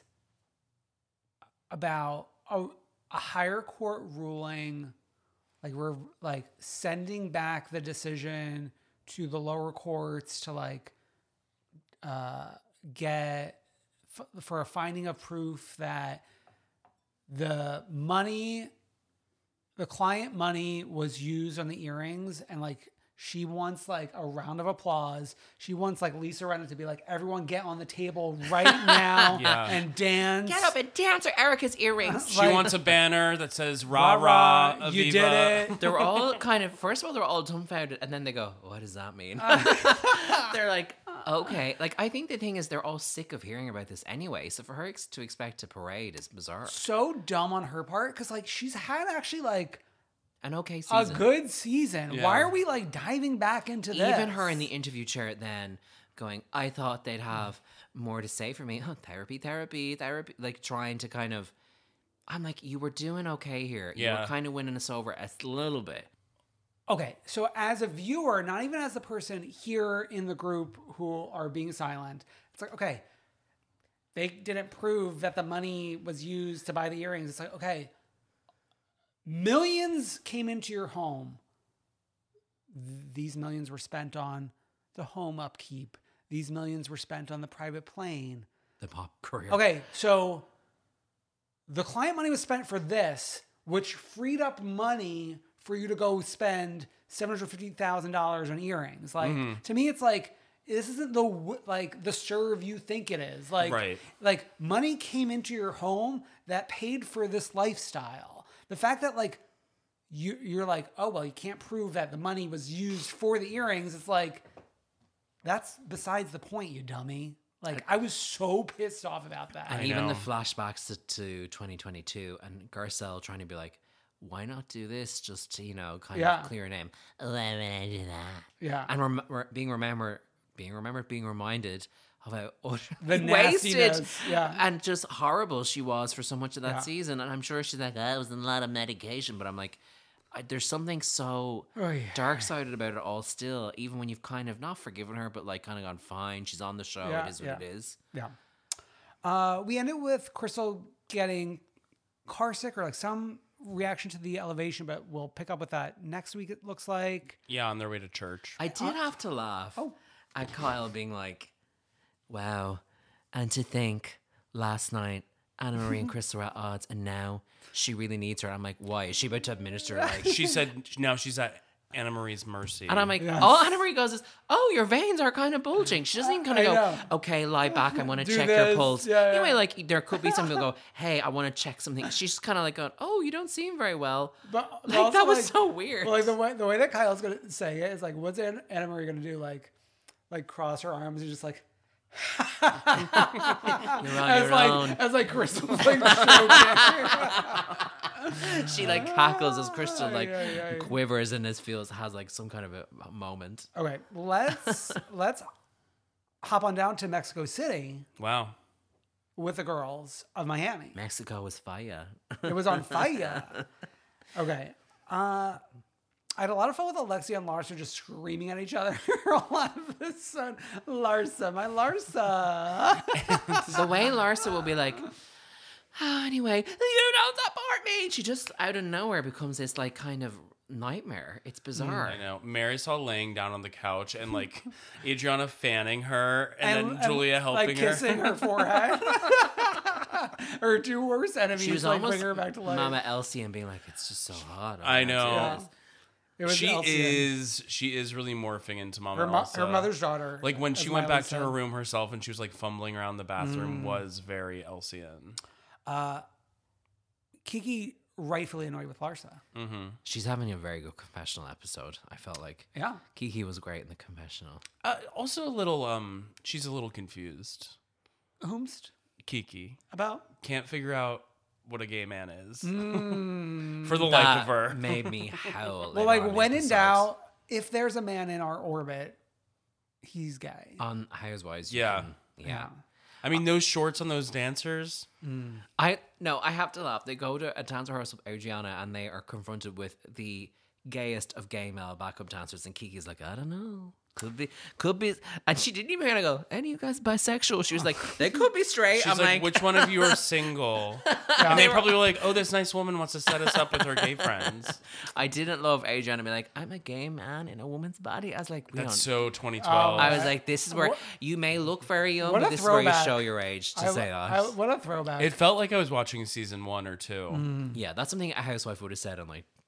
about a, a higher court ruling, like we're like sending back the decision to the lower courts to like uh, get f- for a finding of proof that the money the client money was used on the earrings, and like she wants like a round of applause. She wants like Lisa Rinna to be like, everyone get on the table right now Yeah. and dance. Get up and dance with Erica's earrings. She wants a banner that says "Rah rah, Rah, Aviva." you did it. They're all kind of, first of all, they're all dumbfounded, and then they go, what does that mean? They're like, okay. Like, I think the thing is, they're all sick of hearing about this anyway. So for her ex- to expect a parade is bizarre. So dumb on her part, because like she's had actually like An okay a season. good season. Yeah. Why are we like diving back into this? Even her in the interview chair then going, I thought they'd have more to say for me. Huh, therapy, therapy, therapy. Like trying to kind of, I'm like, you were doing okay here. You Yeah. were kind of winning us over a little bit. Okay, so as a viewer, not even as the person here in the group who are being silent, it's like, okay, they didn't prove that the money was used to buy the earrings. It's like, okay, millions came into your home. These millions were spent on the home upkeep. These millions were spent on the private plane. The pop career. Okay, so the client money was spent for this, which freed up money for you to go spend seven hundred fifty thousand dollars on earrings. Like, to me, it's like, this isn't the w- like the serve you think it is. Like, Right. like money came into your home that paid for this lifestyle. The fact that like you you're like, oh well, you can't prove that the money was used for the earrings. It's like, that's besides the point, you dummy. Like, I was so pissed off about that. And I even know. the flashbacks to, to twenty twenty-two and Garcelle trying to be like, why not do this just to, you know, kind Yeah. of clear a name? Why would I do that? Yeah. And rem- re- being remember, being remembered, being reminded of how The utterly wasted nastiness, yeah. and just horrible she was for so much of that Yeah. season. And I'm sure she's like, that was a lot of medication. But I'm like, I, there's something so Oh, yeah. dark-sided about it all still, even when you've kind of not forgiven her, but like kind of gone, fine, she's on the show, Yeah, it is what yeah. it is. Yeah. Uh, we ended with Crystal getting car sick or like some reaction to the elevation, but we'll pick up with that next week, it looks like. Yeah, on their way to church. I did have to laugh Oh. at Kyle being like, wow. And to think last night, Anna Marie and Crystal were at odds, and now she really needs her. I'm like, why? Is she about to administer like. She said now she's at Anna Marie's mercy. And I'm like, Yes. all Anna Marie goes is, oh, your veins are kind of bulging. She doesn't even kind I of go, know. okay, lie back. I want to Do check this. your pulse. Yeah, yeah. Anyway, like there could be some people go, hey, I want to check something. She's kind of like going, oh, you don't seem very well. But but Like, also, that was like- so weird. Well, like the way the way that Kyle's gonna say it is like, what's Anna, Anna Marie gonna do? Like, like cross her arms and just like, You're on as your like own. as like Crystal's like choking. She like cackles as Crystal like Yeah, yeah, yeah. quivers and this feels has like some kind of a, a moment. Okay, let's let's hop on down to Mexico City Wow. with the girls of Miami. Mexico was fire. It was on fire. Okay. Uh, I had a lot of fun with Alexia and Larsa just screaming at each other all of a sudden. Larsa, my Larsa. The way Larsa will be like, oh, anyway, you don't support me. She just out of nowhere becomes this like kind of nightmare. It's bizarre. I know. Marisol laying down on the couch and like Adriana fanning her and, then and, Julia helping like her. kissing her forehead. Her two worst enemies She was like almost bring her back to life. Mama Elsie and being like, it's just so hot. I can't do know. Yeah. this." It was She Elsie. is she is really morphing into Mama her, mo- Elsa. her mother's daughter. Like when as she went Miley back to her said. room herself and she was like fumbling around the Mm. bathroom was very Elsian. Kiki rightfully annoyed with Larsa. She's having a very good confessional episode. I felt like Yeah. Kiki was great in the confessional. Uh, also a little um she's a little confused. Whomst Kiki about? can't figure out what a gay man is. Mm. For the life That of her. made me howl. Well, later like on when in episodes. doubt, if there's a man in our orbit, he's gay. on Housewives. you Yeah. can- yeah. I mean those shorts on those dancers. I no, I have to laugh. They go to a dance rehearsal with Adriana and they are confronted with the gayest of gay male backup dancers, and Kiki's like, I don't know. Could be, could be, and she didn't even kind of go, any of you guys bisexual? She was like, they could be straight. She's I'm like, like, which one of you are single? And they probably were like, oh, this nice woman wants to set us up with her gay friends. I didn't love Adriana being like, I'm a gay man in a woman's body. I was like, we That's don't. so twenty twelve. I was like, this is where What- you may look very young, what but a this is where you throwback. show your age to I- say that. I- what a throwback. It felt like I was watching season one or two. Mm. Yeah, that's something a housewife would have said in like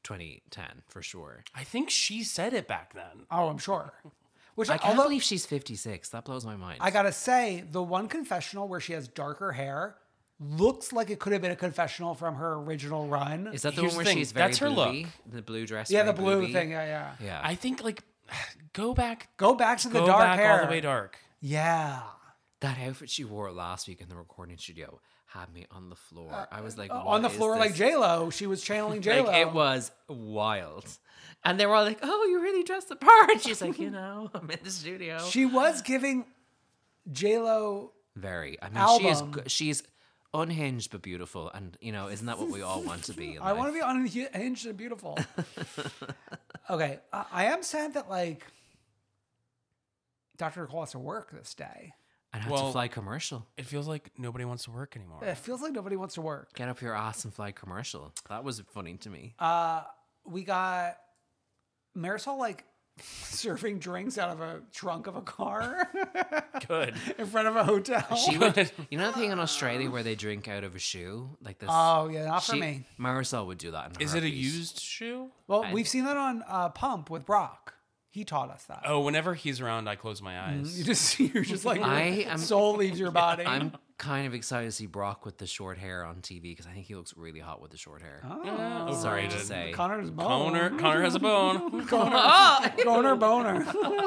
twenty ten for sure. I think she said it back then. Oh, I'm sure. Which I can't although, believe she's fifty-six. That blows my mind. I gotta say, the one confessional where she has darker hair looks like it could have been a confessional from her original run. Is that the Here's one where the thing, she's very that's her booby? look. The blue dress. Yeah, very the blue booby? thing. Yeah, yeah. Yeah. I think like go back, Go back to the go dark back hair. all the way dark. Yeah. That outfit she wore last week in the recording studio had me on the floor. I was like, Uh, what on the is floor like this? J Lo. She was channeling J Lo. Like, it was wild. And they were all like, oh, you really dressed the part. She's like, you know, I'm in the studio. She was giving J Lo. Very. I mean, she is Album. go- she's unhinged but beautiful. And, you know, isn't that what we all want to be in I want to life? be unhinged and beautiful. Okay, I, I am sad that like Doctor Nicole has to work this day. And have Well- to fly commercial. It feels like nobody wants to work anymore. It feels like nobody wants to work. Get up your ass and fly commercial. That was funny to me. Uh, we got Marisol like serving drinks out of a trunk of a car Good. in front of a hotel. She would, you know that thing in Australia where they drink out of a shoe? Like this. Oh, yeah, not for she- me. Marisol would do that in a Is it a heartbeat. used shoe? Well, I- we've seen that on uh, Pump with Brock. He taught us that. Oh, whenever he's around, I close my eyes. You just you're just like your I am- soul leaves your body. I'm kind of excited to see Brock with the short hair on T V because I think he looks really hot with the short hair. Oh. Sorry to Overrated. say. Connor's bone. Connor, Connor has a bone. Connor boner.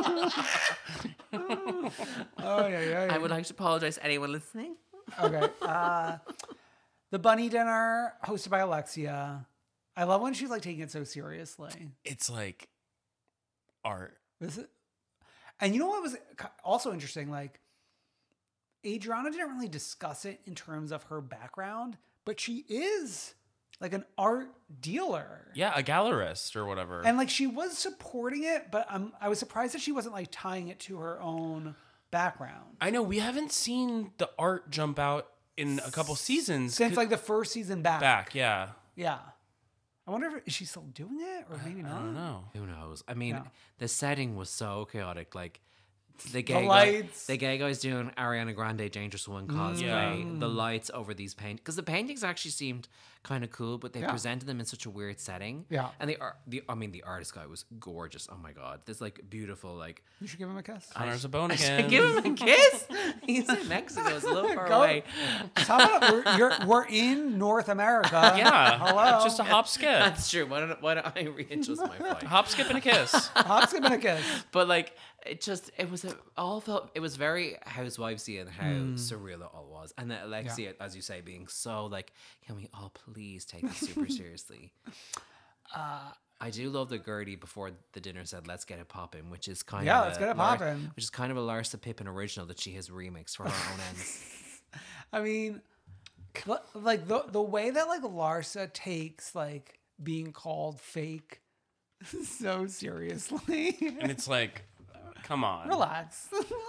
oh yeah, yeah. yeah. I would like to apologize to anyone listening. Okay. Uh, the bunny dinner hosted by Alexia. I love when she's like taking it so seriously. It's like art. This is, and you know what was also interesting? Like, Adriana didn't really discuss it in terms of her background, but she is like an art dealer. Yeah, a gallerist or whatever. And like she was supporting it, but um, I was surprised that she wasn't like tying it to her own background. I know we haven't seen the art jump out in a couple seasons Since like the first season back. back. Yeah, Yeah. I wonder if is she still doing it or maybe not. I don't know. Who knows? I mean, Yeah. the setting was so chaotic. Like the gay guy, lights. the gay guy's doing Ariana Grande Dangerous Woman cosplay. Yeah. The lights over these paint because the paintings actually seemed kind of cool, but they Yeah. presented them in such a weird setting. Yeah. and the art, the I mean, the artist guy was gorgeous. Oh my god, this like beautiful like. You should give him a kiss. Connor's a bone I again. should give him a kiss. He's in Mexico. It's a little far Go- away. How about we're, you're, we're in North America? Yeah, Hello. Just a hop skip, That's true. Why don't, why don't I readjust my flight? hop skip and a kiss. Hop, skip, and a kiss. But like, it just it was a, all felt it was very housewivesy and how surreal it all was, and then Alexia, as you say, being so like, can we all please take this super seriously? Uh, I do love that Gertie before the dinner said, "Let's get it poppin'," which is kind Yeah, of let's a get it Lar- poppin'. which is kind of a Larsa Pippen original that she has remixed for her own ends. I mean, l- like the the way that like Larsa takes like being called fake so seriously. And it's like, come on. Relax.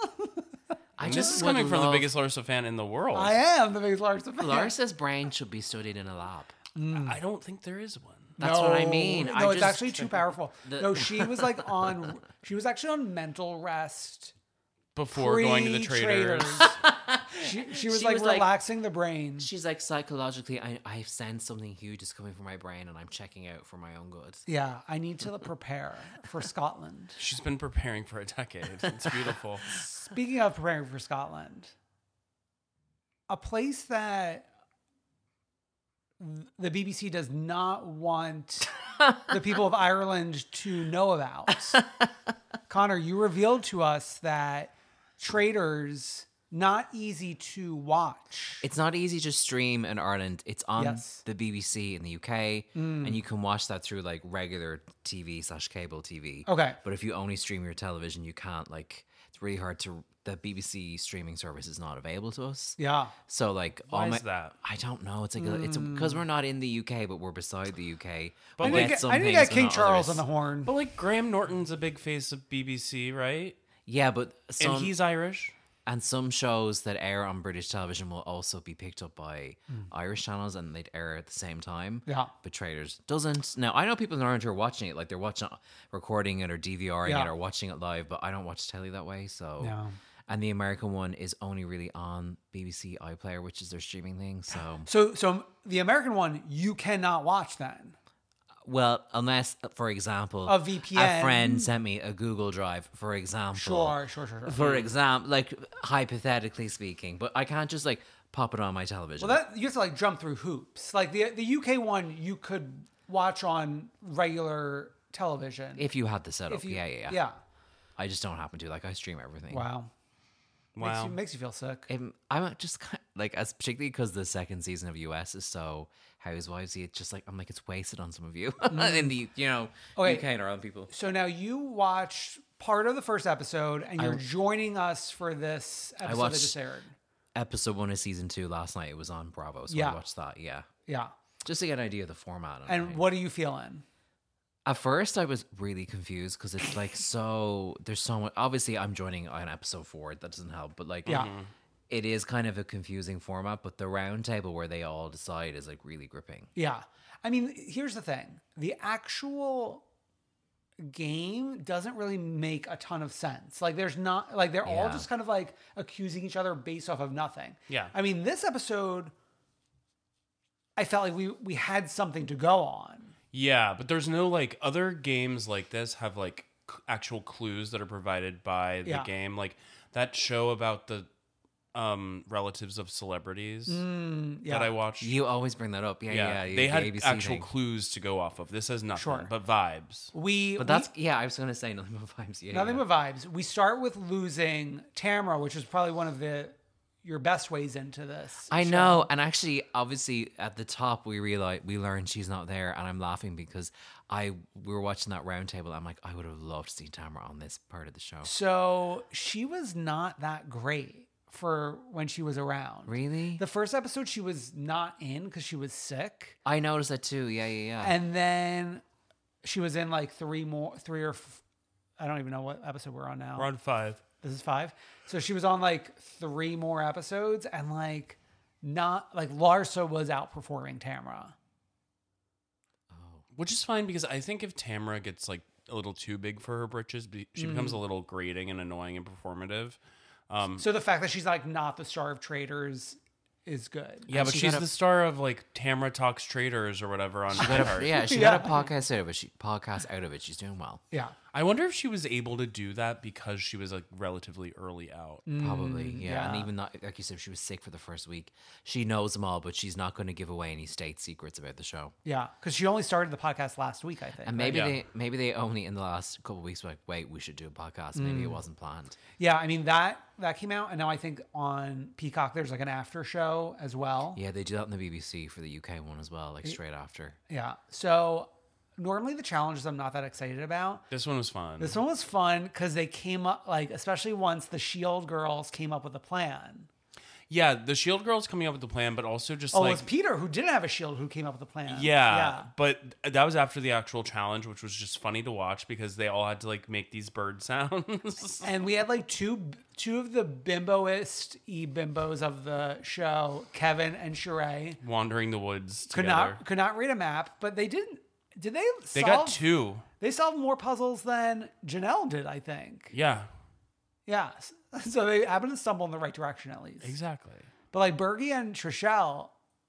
I This just is coming would from the love- biggest Larsa fan in the world. I am the biggest Larsa fan. Larsa's brain should be studied in a lab. I don't think there is one. That's what I mean. No, I it's just- actually too powerful. The- no, she was like on. She was actually on mental rest Before going to the traders. she, she was She like was like- relaxing the brain. She's like psychologically, I I sense something huge is coming from my brain, and I'm checking out for my own good. Yeah, I need to prepare for Scotland. She's been preparing for a decade. It's beautiful. Speaking of preparing for Scotland, a place that the B B C does not want the people of Ireland to know about. Connor, you revealed to us that Traitors not easy to watch. It's not easy to stream in Ireland. It's on Yes. the B B C in the U K, and you can watch that through like regular T V slash cable T V. Okay. But if you only stream your television, you can't. Like, it's really hard to. The B B C streaming service is not available to us. Yeah. So like, Why all my, is that? I don't know. It's like a, it's because we're not in the U K, but we're beside the U K. But I like- need get to get, some I need to things, get but King not Charles others. on the horn. But like Graham Norton's a big face of B B C, right? Yeah, but some, And he's Irish. And some shows that air on British television will also be picked up by Irish channels, and they'd air at the same time. Yeah. But Traitors doesn't. Now, I know people in Ireland who are watching it, like they're watching, recording it or DVRing Yeah. it or watching it live, but I don't watch telly that way, so. No. And the American one is only really on B B C iPlayer, which is their streaming thing, so. So, so the American one you cannot watch then. Well, unless, for example, A V P N. a friend sent me a Google Drive, for example. Sure, sure, sure, sure. For example, like hypothetically speaking, but I can't just like pop it on my television. Well, that you have to like jump through hoops. Like the the U K one, you could watch on regular television if you had the setup, If you- yeah, yeah, yeah. yeah. I just don't happen to. Like, I stream everything. Wow. Makes Wow. you, makes you feel sick. Um, I'm just kind of, like, as particularly because the second season of U S is so housewivesy. It's just like I'm like it's wasted on some of you in the you know Okay. U K and around people. So now you watched part of the first episode, and you're joining us for this episode that watched- just aired. Episode one of season two last night. It was on Bravo, so Yeah. I watched that. Yeah, Yeah. just to get an idea of the format. of And it. what are you feeling? At first, I was really confused because it's like so. There's so much. Obviously, I'm joining on episode four. That doesn't help, but like, Yeah. it is kind of a confusing format. But the round table where they all decide is like really gripping. Yeah. I mean, here's the thing. The actual game doesn't really make a ton of sense. Like there's not like they're all Yeah. just kind of like accusing each other based off of nothing. Yeah. I mean, this episode I felt like we we had something to go on. Yeah, but there's no like other games like this have like c- actual clues that are provided by the Yeah. game. Like that show about the um relatives of celebrities Yeah. that I watched. You always bring that up. Yeah, yeah. yeah, the- they the had A B C actual thing. clues to go off of. This has nothing Sure. but vibes. we But that's yeah. I was gonna say nothing but vibes. Yeah, nothing yeah. but vibes. We start with losing Tamara, which is probably one of the your best ways into this. I show. know, and actually, obviously, at the top, we realize we learned she's not there, and I'm laughing because I we were watching that round table. I'm like, I would have loved to see Tamara on this part of the show. So she was not that great for when she was around. Really? The first episode she was not in because she was sick, I noticed that too. Yeah, yeah, yeah. and then she was in like three more, three or f- I don't even know what episode we're on now. We're on five. This is five. So she was on like three more episodes, and like not like Larsa was outperforming Tamara. Which is fine because I think if Tamara gets like a little too big for her britches, be- she becomes Mm. a little grating and annoying and performative. Um, So the fact that she's like not the star of Traders is good. yeah, And but she she's got a- the star of like Tamara Talks Traders or whatever on She got a, iHeart. yeah, she Yeah. got a podcast out of it. She podcast out of it. She's doing well. Yeah. I wonder if she was able to do that because she was like relatively early out. Probably, yeah. And yeah. even not, like you said, she was sick for the first week. She knows them all, but she's not going to give away any state secrets about the show. Yeah. Because she only started the podcast last week, I think. And right? maybe Yeah. they maybe they only in the last couple of weeks were like, wait, we should do a podcast. Maybe Mm. it wasn't planned. Yeah, I mean that that came out, and now I think on Peacock there's like an after show as well. Yeah, they do that on the B B C for the U K one as well, like straight after. Yeah. So normally the challenges I'm not that excited about. This one was fun. This one was fun because they came up like, especially once the Shield girls came up with a plan. yeah, the Shield girls coming up with the plan, but also just Oh, like it was Peter who didn't have a shield who came up with the plan. Yeah, but that was after the actual challenge, which was just funny to watch because they all had to like make these bird sounds. And we had like two two of the bimboist e bimbos of the show, Kevin and Sheree, Wandering the woods could together. not could not read a map, but they didn't. Did they? They solve, got two. They solved more puzzles than Janelle did, I think. Yeah, Yeah. So they happened to stumble in the right direction at least. exactly. But like Bergie and Trishelle,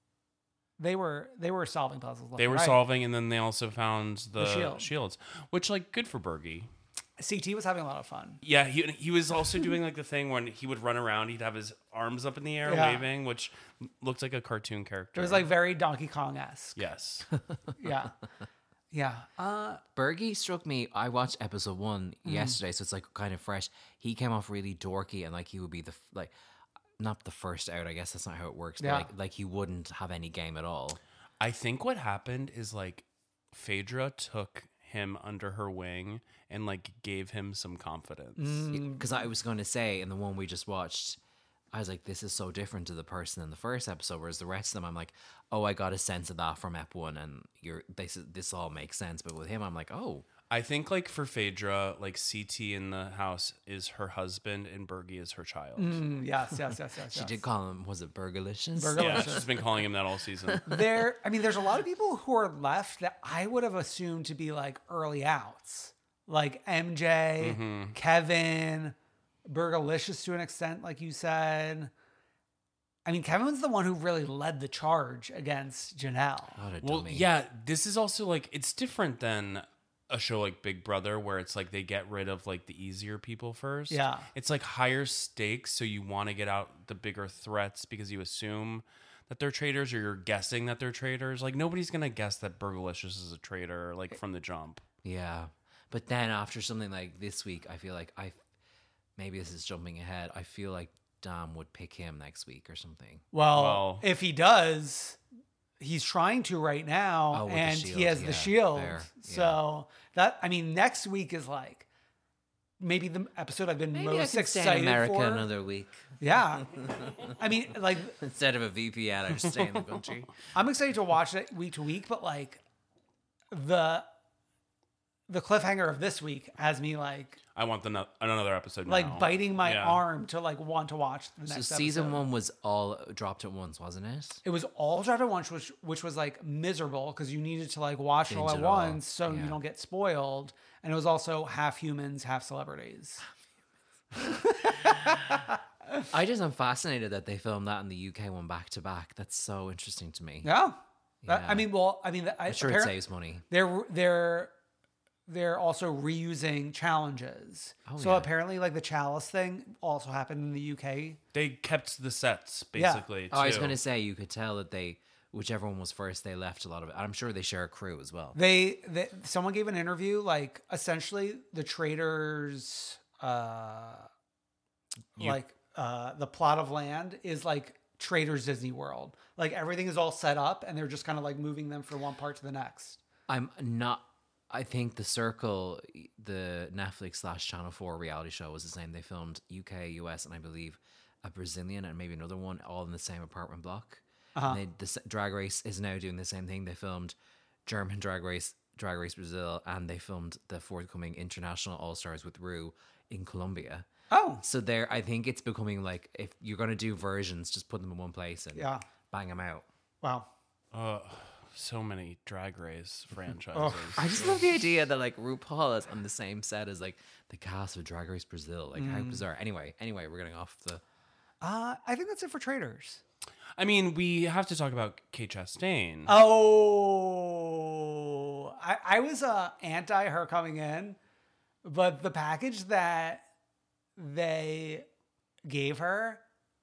they were they were solving puzzles. left They and were right. solving, and then they also found the, The shield. shields, which like good for Bergie. C T was having a lot of fun. Yeah, he he was also doing like the thing when he would run around, he'd have his arms up in the air Yeah. waving, which looked like a cartoon character. It was like very Donkey Kong esque. yes, Yeah. Yeah. Uh, Bergie struck me. I watched episode one Mm. yesterday, so it's like kind of fresh. He came off really dorky, and like he would be the f- like, not the first out. I guess that's not how it works. But Yeah. like, like he wouldn't have any game at all. I think what happened is like Phaedra took him under her wing and like gave him some confidence. Mm. Because I was going to say in the one we just watched, I was like, this is so different to the person in the first episode. Whereas the rest of them, I'm like, oh, I got a sense of that from Ep one, and you're this this all makes sense. But with him, I'm like, oh, I think like for Phaedra, like C T in the house is her husband and Bergie is her child. mm, yes, yes, yes, yes. she yes. did call him, was it Burgerlicious? Burger- Yeah, she's been calling him that all season. There, I mean, there's a lot of people who are left that I would have assumed to be like early outs, like M J, Mm-hmm. Kevin, Burgerlicious to an extent, like you said. I mean, Kevin's the one who really led the charge against Janelle. What a Well, dummy. yeah, this is also like it's different than a show like Big Brother where it's like they get rid of like the easier people first. Yeah. It's like higher stakes, so you want to get out the bigger threats because you assume that they're traitors or you're guessing that they're traitors. Like nobody's gonna guess that Burgalicious is a traitor like from the jump. Yeah. But then after something like this week, I feel like I maybe this is jumping ahead. I feel like Dom would pick him next week or something. Well, Well- if he does, he's trying to right now, Oh, with the and he shield, has yeah, the shield. fair, So that I mean, next week is like maybe the episode I've been Maybe most I can stay excited in America for. another week. Yeah, I mean, like Instead of a V P N, I just stay in the country. I'm excited to watch it week to week, but like the the cliffhanger of this week has me like I want the no- another episode. like now. biting my Yeah. arm to like want to watch the So next season episode. one was all dropped at once, wasn't it? It was all dropped at once, which which was like miserable because you needed to like watch it all Binge at it all, once so yeah. you don't get spoiled. And it was also half humans, half celebrities. I just am fascinated that they filmed that in the U K one back to back. That's so interesting to me. Yeah. That- Yeah. I mean, well, I mean, I, I'm sure it apparent- saves money. They're they're they're also reusing challenges. Oh, so yeah. apparently, like the chalice thing also happened in the U K. They kept the sets Yeah. basically. Oh, I was too. going to say you could tell that they, whichever one was first, they left a lot of it. I'm sure they share a crew as well. They, they someone gave an interview like essentially the traders uh You- like uh the plot of land is like Traders Disney World. Like everything is all set up and they're just kind of like moving them from one part to the next. I'm not. I think The Circle, the Netflix slash Channel four reality show, was the same. They filmed U K, U S, and I believe a Brazilian and maybe another one, all in the same apartment block. Uh-huh. And they, the s- Drag Race is now doing the same thing. They filmed German Drag Race, Drag Race Brazil, and they filmed the forthcoming International All Stars with Rue in Colombia. Oh, So there, I think it's becoming like if you're going to do versions, just put them in one place and yeah. bang them out. Wow. Uh, so many Drag Race franchises. I just love the idea that like RuPaul is on the same set as like the cast of Drag Race Brazil. Like how bizarre. Anyway, anyway, we're getting off the. Uh, I think that's it for Traders. I mean, we have to talk about Kate Chastain. Oh, I, I was uh, anti her coming in, but the package that they gave her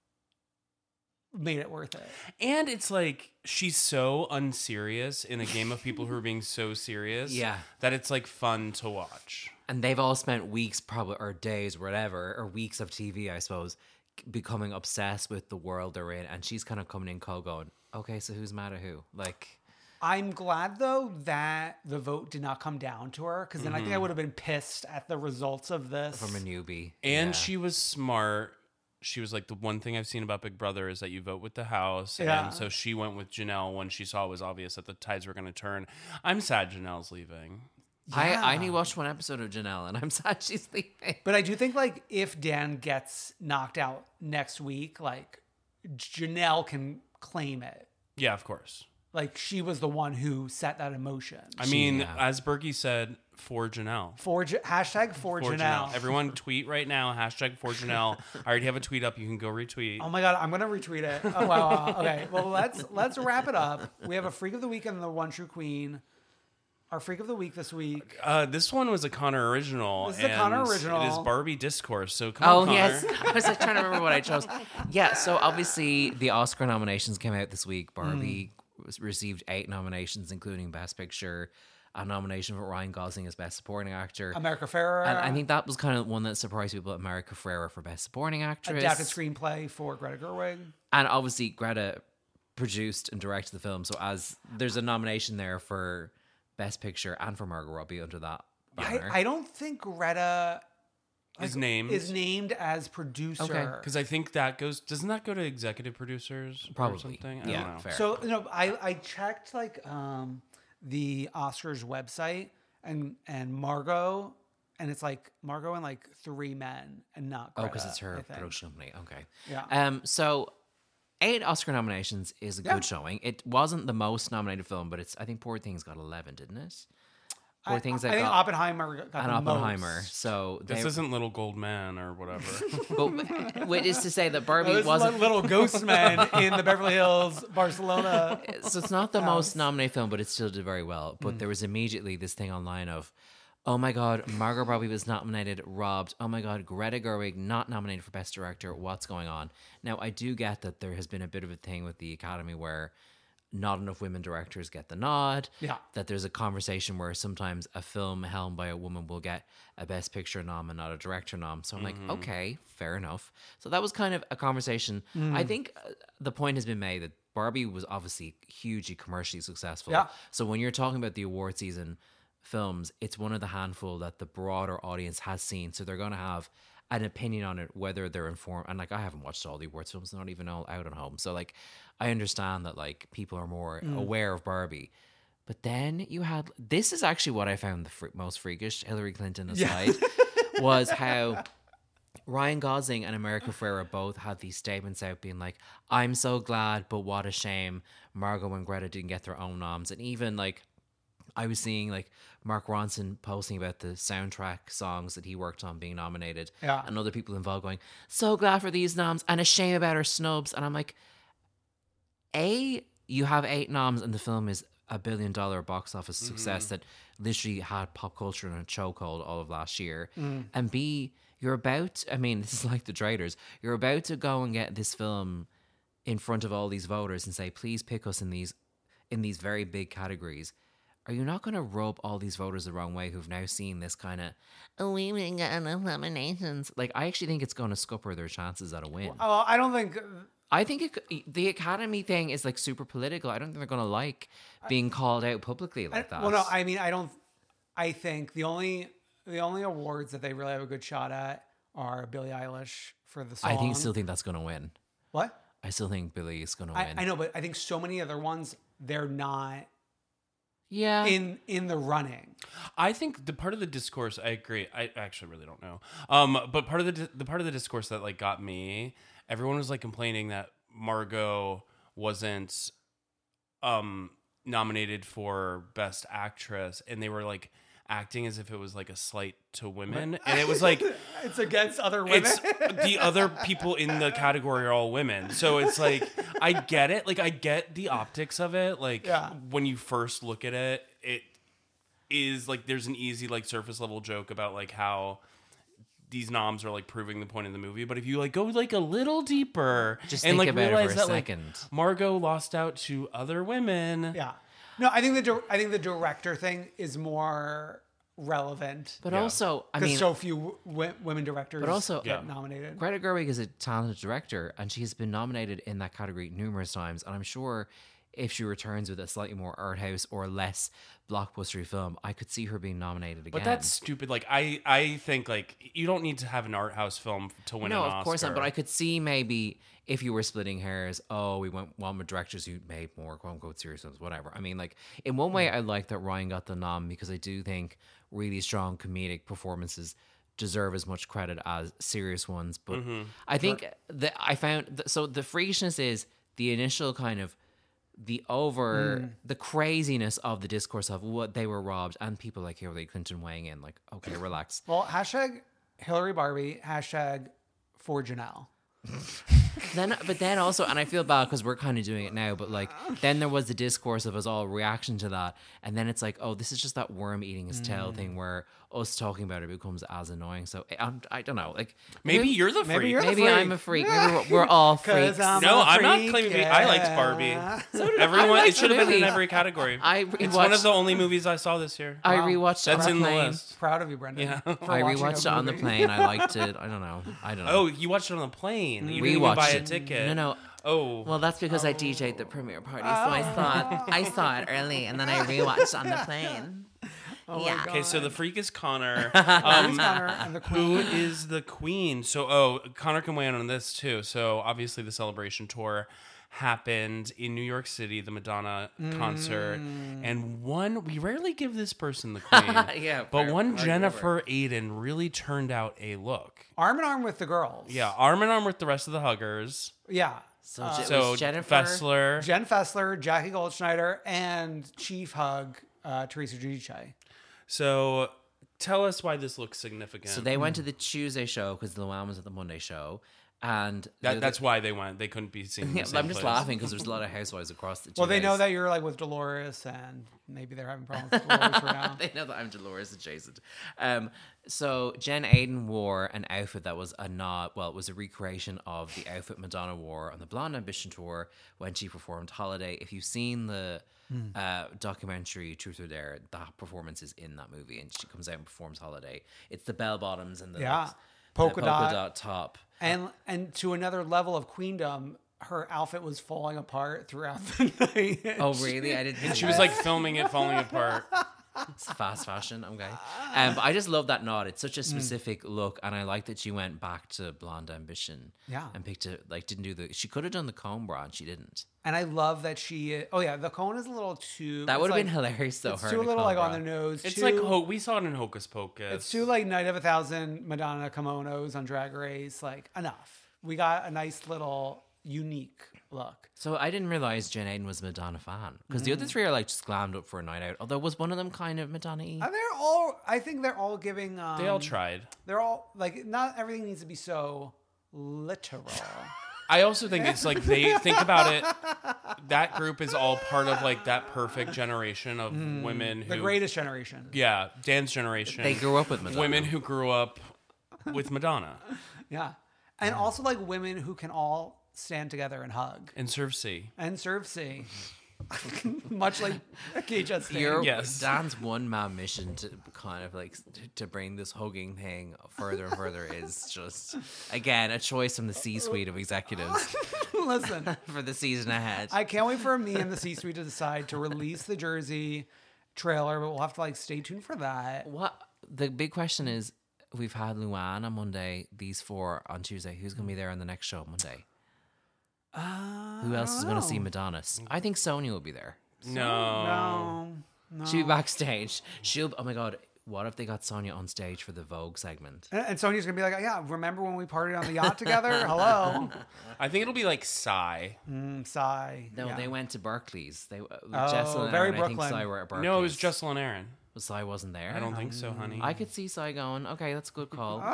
made it worth it. And it's like she's so unserious in a game of people who are being so serious Yeah. that it's like fun to watch. And they've all spent weeks, probably or days, whatever, or weeks of T V, I suppose, becoming obsessed with the world they're in. And she's kind of coming in cold, going, "Okay, so who's mad at who?" Like, I'm glad though that the vote did not come down to her because then I think I would have been pissed at the results of this. from a newbie. And Yeah. she was smart. She was like, the one thing I've seen about Big Brother is that you vote with the house. Yeah. And so she went with Janelle when she saw it was obvious that the tides were going to turn. I'm sad Janelle's leaving. I, I Yeah. only watched one episode of Janelle, and I'm sad she's leaving. But I do think like if Dan gets knocked out next week, like Janelle can claim it. Yeah, of course. Like she was the one who set that in motion. I mean, yeah. as Berkey said, for Janelle. For J- hashtag for, For Janelle. Janelle. Everyone tweet right now, hashtag for Janelle. I already have a tweet up. You can go retweet. Oh my god, I'm gonna retweet it. Oh wow. wow. Okay, well let's let's wrap it up. We have a freak of the week and the one true queen. Our freak of the week this week. Uh, this one was a Connor original. This is a Connor and original. It is Barbie Discourse. So come Oh, on, Connor. yes. I was like trying to remember what I chose. Yeah, so obviously the Oscar nominations came out this week. Barbie was, received eight nominations, including Best Picture, a nomination for Ryan Gosling as Best Supporting Actor. America Ferrera. And I think that was kind of one that surprised people. America Ferrera for Best Supporting Actress. adapted screenplay for Greta Gerwig. And obviously Greta produced and directed the film. So as there's a nomination there for Best Picture and for Margot Robbie under that I, banner. I don't think Greta His name is named as producer. Okay. Because I think that goes. Doesn't that go to executive producers? Probably. Or something? I Yeah, don't know. fair. So no, I I checked like um the Oscars website and and Margot, and it's like Margot and like three men and not Oh, Greta, because it's I her think. production company. Okay. Yeah. Um. So, eight Oscar nominations is a Yeah. good showing. It wasn't the most nominated film, but it's. I think Poor Things got eleven, didn't it? Or I, things I that think got Oppenheimer got and the Oppenheimer. most. So This they- isn't Little Gold Man or whatever. but which is to say that Barbie Oh, this wasn't is like little ghost man in the Beverly Hills, Barcelona. so it's not the most nominated film, but it still did very well. But there was immediately this thing online of, oh my God, Margot Robbie was nominated, robbed. Oh my God, Greta Gerwig not nominated for Best Director. What's going on? Now, I do get that there has been a bit of a thing with the Academy where not enough women directors get the nod. Yeah. That there's a conversation where sometimes a film helmed by a woman will get a Best Picture nom and not a director nom. So I'm like, okay, fair enough. So that was kind of a conversation. I think uh, the point has been made that Barbie was obviously hugely commercially successful. Yeah. So when you're talking about the award season films, it's one of the handful that the broader audience has seen. So they're going to have an opinion on it, whether they're informed. And like, I haven't watched all the awards films, not even all out at home. So like, I understand that like people are more aware of Barbie. But then you had, this is actually what I found the fr- most freakish, Hillary Clinton aside, was how Ryan Gosling and America Ferrera both had these statements out being like, I'm so glad, but what a shame Margot and Greta didn't get their own noms. And even like, I was seeing like Mark Ronson posting about the soundtrack songs that he worked on being nominated. Yeah. And other people involved going, so glad for these noms and a shame about our snubs. And I'm like, A, you have eight noms and the film is a billion dollar box office success that literally had pop culture in a chokehold all of last year. And B, you're about, I mean, this is like the traitors, you're about to go and get this film in front of all these voters and say, please pick us in these in these very big categories. Are you not going to rub all these voters the wrong way who've now seen this kind of, oh, we didn't get enough nominations? Like, I actually think it's going to scupper their chances at a win. Oh, I don't think. I think it, the Academy thing is like super political. I don't think they're going to like being called out publicly like I, that. well, no, I mean, I don't. I think the only the only awards that they really have a good shot at are Billie Eilish for the song. I think still think that's going to win. What? I still think Billie is going to I, win. I know, but I think so many other ones they're not Yeah. in in the running. I think the part of the discourse, I agree. I actually really don't know. Um, but part of the the part of the discourse that like got me, everyone was like complaining that Margot wasn't um nominated for Best Actress, and they were like acting as if it was like a slight to women, and it was like It's against other women. it's the other people in the category are all women. So it's like, I get it. Like, I get the optics of it. Like, Yeah. when you first look at it, it is like, there's an easy, like, surface level joke about, like, how these noms are, like, proving the point of the movie. But if you, like, go, like, a little deeper Just and, think like, about it for realize a that, second. like, Margot lost out to other women. Yeah. No, I think the dir- I think the director thing is more relevant but Yeah. also, I because mean, so few w- women directors But also- get Yeah. nominated. Greta Gerwig is a talented director, and she's been nominated in that category numerous times. And I'm sure if she returns with a slightly more art house or less blockbustery film, I could see her being nominated again. But that's stupid. Like, I, I think, like, you don't need to have an art house film to win no, an Oscar. of course not. But I could see maybe if you were splitting hairs, oh, we went one with directors who made more quote unquote serious films, whatever. I mean, like, in one way, I like that Ryan got the nom because I do think really strong comedic performances deserve as much credit as serious ones. But I think that I found th- so the freakishness is the initial kind of the over the craziness of the discourse of what they were robbed and people like Hillary Clinton weighing in like, okay, relax. Well, hashtag Hillary Barbie, hashtag for Janelle. Then, but then also, and I feel bad because we're kind of doing it now, but like, then there was the discourse of us all reaction to that. And then it's like, oh, this is just that worm eating his tail thing where us talking about it becomes as annoying. So I'm, I don't know. Like, Maybe you're the maybe freak. you're the maybe freak. I'm a freak. Maybe we're, we're all 'Cause freaks. I'm No, a I'm not freak, claiming to be. I liked yeah. Barbie. So did I. Everyone, I it liked should have been in Barbie. every category. I It's one rewatched- of the only movies I saw this year. I Wow. rewatched That's it on in the the plane. list. Proud of you, Brendan. Yeah. for I watching rewatched it a on the movie. plane. I liked it. I don't know. I don't know. Oh, you watched it on the plane. You didn't even Rewatched buy a it. ticket. No, no. Oh, Well, that's because I D J'd the premiere party, so I saw it. I saw it early, and then I rewatched on the plane. yeah. okay. So the freak is Connor. Who's Um, Connor and the who Queen? is the queen? So, oh, Connor can weigh in on this too. So, obviously, the Celebration tour happened in New York City, the Madonna concert, and one we rarely give this person the queen. Yeah, but fair- one fair Jennifer Aiden really turned out a look. Arm in arm with the girls. Yeah, arm in arm with the rest of the huggers. Yeah. So, it So was Jennifer. Fessler. Jen Fessler, Jackie Goldschneider, and Chief Hug, uh, Teresa Giudice. So tell us why this looks significant. So they went to the Tuesday show because Luann was at the Monday show. And that, that's why they went. They couldn't be seen in the yeah, same I'm just place. laughing because there's a lot of housewives across the two Well, they days. know that you're like with Dolores, and maybe they're having problems with Dolores right now. They know that I'm Dolores adjacent. Um, so Jen Aiden wore an outfit that was a nod, well, it was a recreation of the outfit Madonna wore on the Blonde Ambition tour when she performed Holiday. If you've seen the mm. uh, documentary Truth or Dare, that performance is in that movie, and she comes out and performs Holiday. It's the bell bottoms and the, yeah. the polka, polka dot. dot top. And and to another level of queendom, her outfit was falling apart throughout the night. Oh, really? I didn't. And she was like filming it falling apart. It's fast fashion. Okay. Um, but I just love that nod. It's such a specific mm. look, and I like that she went back to Blonde Ambition. Yeah. And picked it, like, didn't do the. She could have done the comb bra, and she didn't. And I love that she. Oh yeah, the cone is a little too. That would have like, been hilarious though. It's her too a little like bra. on the nose. It's too, like ho- we saw it in Hocus Pocus. It's too like Night of a Thousand Madonna kimonos on Drag Race. Like enough. We got a nice little unique look. So I didn't realize Jen Aiden was a Madonna fan because mm. the other three are like just glammed up for a night out. Although was one of them kind of Madonna-y? Uh, they're all. I think they're all giving. Um, they all tried. They're all like not everything needs to be so literal. I also think it's like they think about it. That group is all part of like that perfect generation of mm, women who the greatest generation. Yeah, Dan's generation. They grew up with Madonna. Women who grew up with Madonna. Yeah. And also like women who can all stand together and hug. And serve C. And serve C. Much like K J Your yes. Dan's one man mission to kind of like to bring this hugging thing further and further is just again a choice from the C-suite of executives. Listen, for the season ahead. I can't wait for me and the C-suite to decide to release the Jersey trailer, but we'll have to like stay tuned for that. What the big question is, we've had Luann on Monday, these four on Tuesday. Who's going to be there on the next show Monday? Uh, Who else is going to see Madonna? I think Sonia will be there. No. No. No. She'll be backstage. She'll, oh my God, what if they got Sonia on stage for the Vogue segment? And, and Sonia's going to be like, yeah, remember when we partied on the yacht together? Hello. I think it'll be like Psy. Mm, Psy. No, yeah. they went to Berkeley's. They, uh, oh, Jesselyn very and Aaron, Brooklyn. I think Psy were at Berkeley's. No, it was Jesselyn and Aaron. Well, Psy wasn't there. I don't think so, honey. I could see Psy going, okay, that's a good call.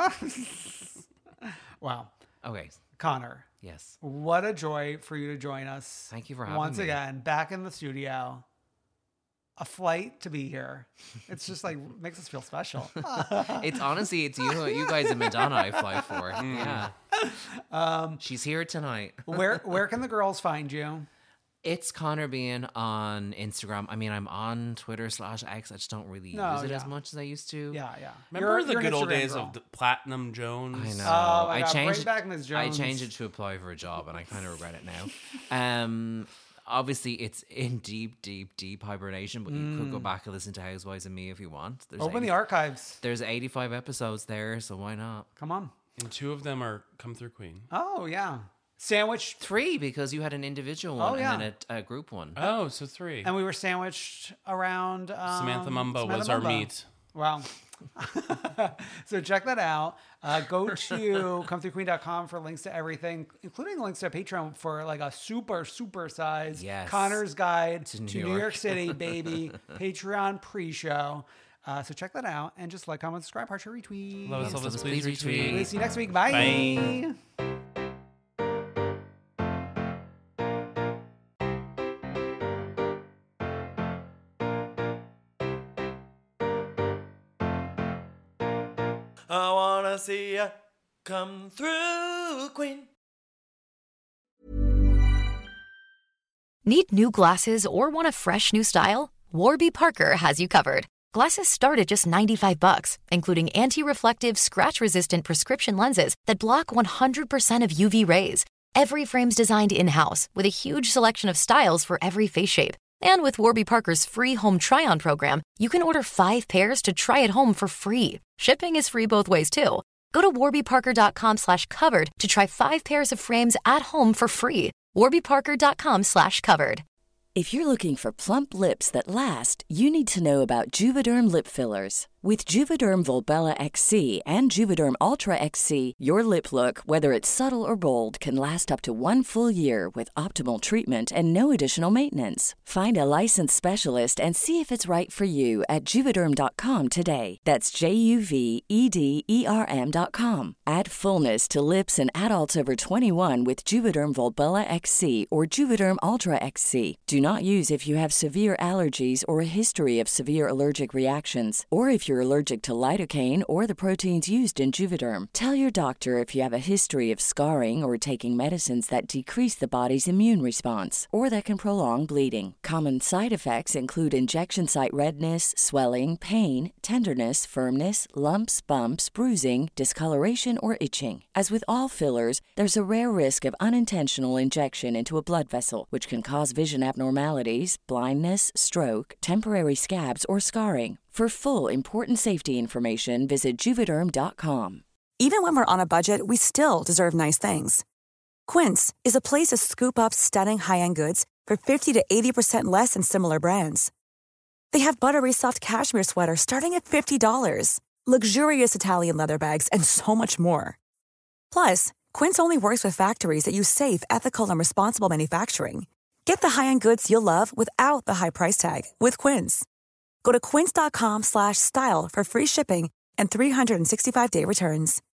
Wow. Okay. Connor. Yes. What a joy for you to join us. Thank you for having Once me. again, back in the studio. A flight to be here. It's just like makes us feel special. It's honestly, it's you, you guys in Madonna I fly for. Mm. Yeah. Um, She's here tonight. where Where can the girls find you? It's Connor Bean on Instagram. I mean, I'm on Twitter slash X. I just don't really No, use it yeah. as much as I used to. Yeah, yeah. Remember You're- the you're an good old Instagram days girl. of the Platinum Jones? I know. Oh my I God, changed bring back Miz I Jones. changed it to apply for a job, and I kind of regret it now. Um, obviously, it's in deep, deep, deep hibernation, but you could go back and listen to Housewives and Me if you want. There's Open eighty the archives. There's eighty-five episodes there, so why not? Come on. And two of them are Come Through Queen. Oh yeah. Sandwich. Three, because you had an individual one Oh, yeah. and then a, a group one. Oh, so three. And we were sandwiched around. Um, Samantha Mumbo Samantha was our Mumbo. meat. Wow. So check that out. Uh, go to come through queen dot com for links to everything, including links to Patreon for like a super, super size Yes. Connor's Guide To to, New New York. York City, baby. Patreon pre-show. Uh, so check that out and just like, comment, subscribe, heart, share, retweet. Love us, love us, us, please please retweet. We'll see you next week. Bye. Bye. I wanna see ya come through, Queen. Need new glasses or want a fresh new style? Warby Parker has you covered. Glasses start at just ninety-five bucks, including anti-reflective, scratch-resistant prescription lenses that block one hundred percent of U V rays. Every frame's designed in-house with a huge selection of styles for every face shape. And with Warby Parker's free home try-on program, you can order five pairs to try at home for free. Shipping is free both ways, too. Go to warby parker dot com slash covered to try five pairs of frames at home for free. warby parker dot com slash covered. If you're looking for plump lips that last, you need to know about Juvederm lip fillers. With Juvederm Volbella X C and Juvederm Ultra X C, your lip look, whether it's subtle or bold, can last up to one full year with optimal treatment and no additional maintenance. Find a licensed specialist and see if it's right for you at Juvederm dot com today. That's J U V E D E R M dot com. Add fullness to lips in adults over twenty-one with Juvederm Volbella X C or Juvederm Ultra X C. Do not use if you have severe allergies or a history of severe allergic reactions, or if you're allergic to lidocaine or the proteins used in Juvederm. Tell your doctor if you have a history of scarring or taking medicines that decrease the body's immune response or that can prolong bleeding. Common side effects include injection site redness, swelling, pain, tenderness, firmness, lumps, bumps, bruising, discoloration, or itching. As with all fillers, there's a rare risk of unintentional injection into a blood vessel, which can cause vision abnormalities, blindness, stroke, temporary scabs, or scarring. For full, important safety information, visit Juvederm dot com. Even when we're on a budget, we still deserve nice things. Quince is a place to scoop up stunning high-end goods for fifty to eighty percent less than similar brands. They have buttery soft cashmere sweaters starting at fifty dollars, luxurious Italian leather bags, and so much more. Plus, Quince only works with factories that use safe, ethical, and responsible manufacturing. Get the high-end goods you'll love without the high price tag with Quince. Go to quince dot com slash style for free shipping and three sixty-five day returns.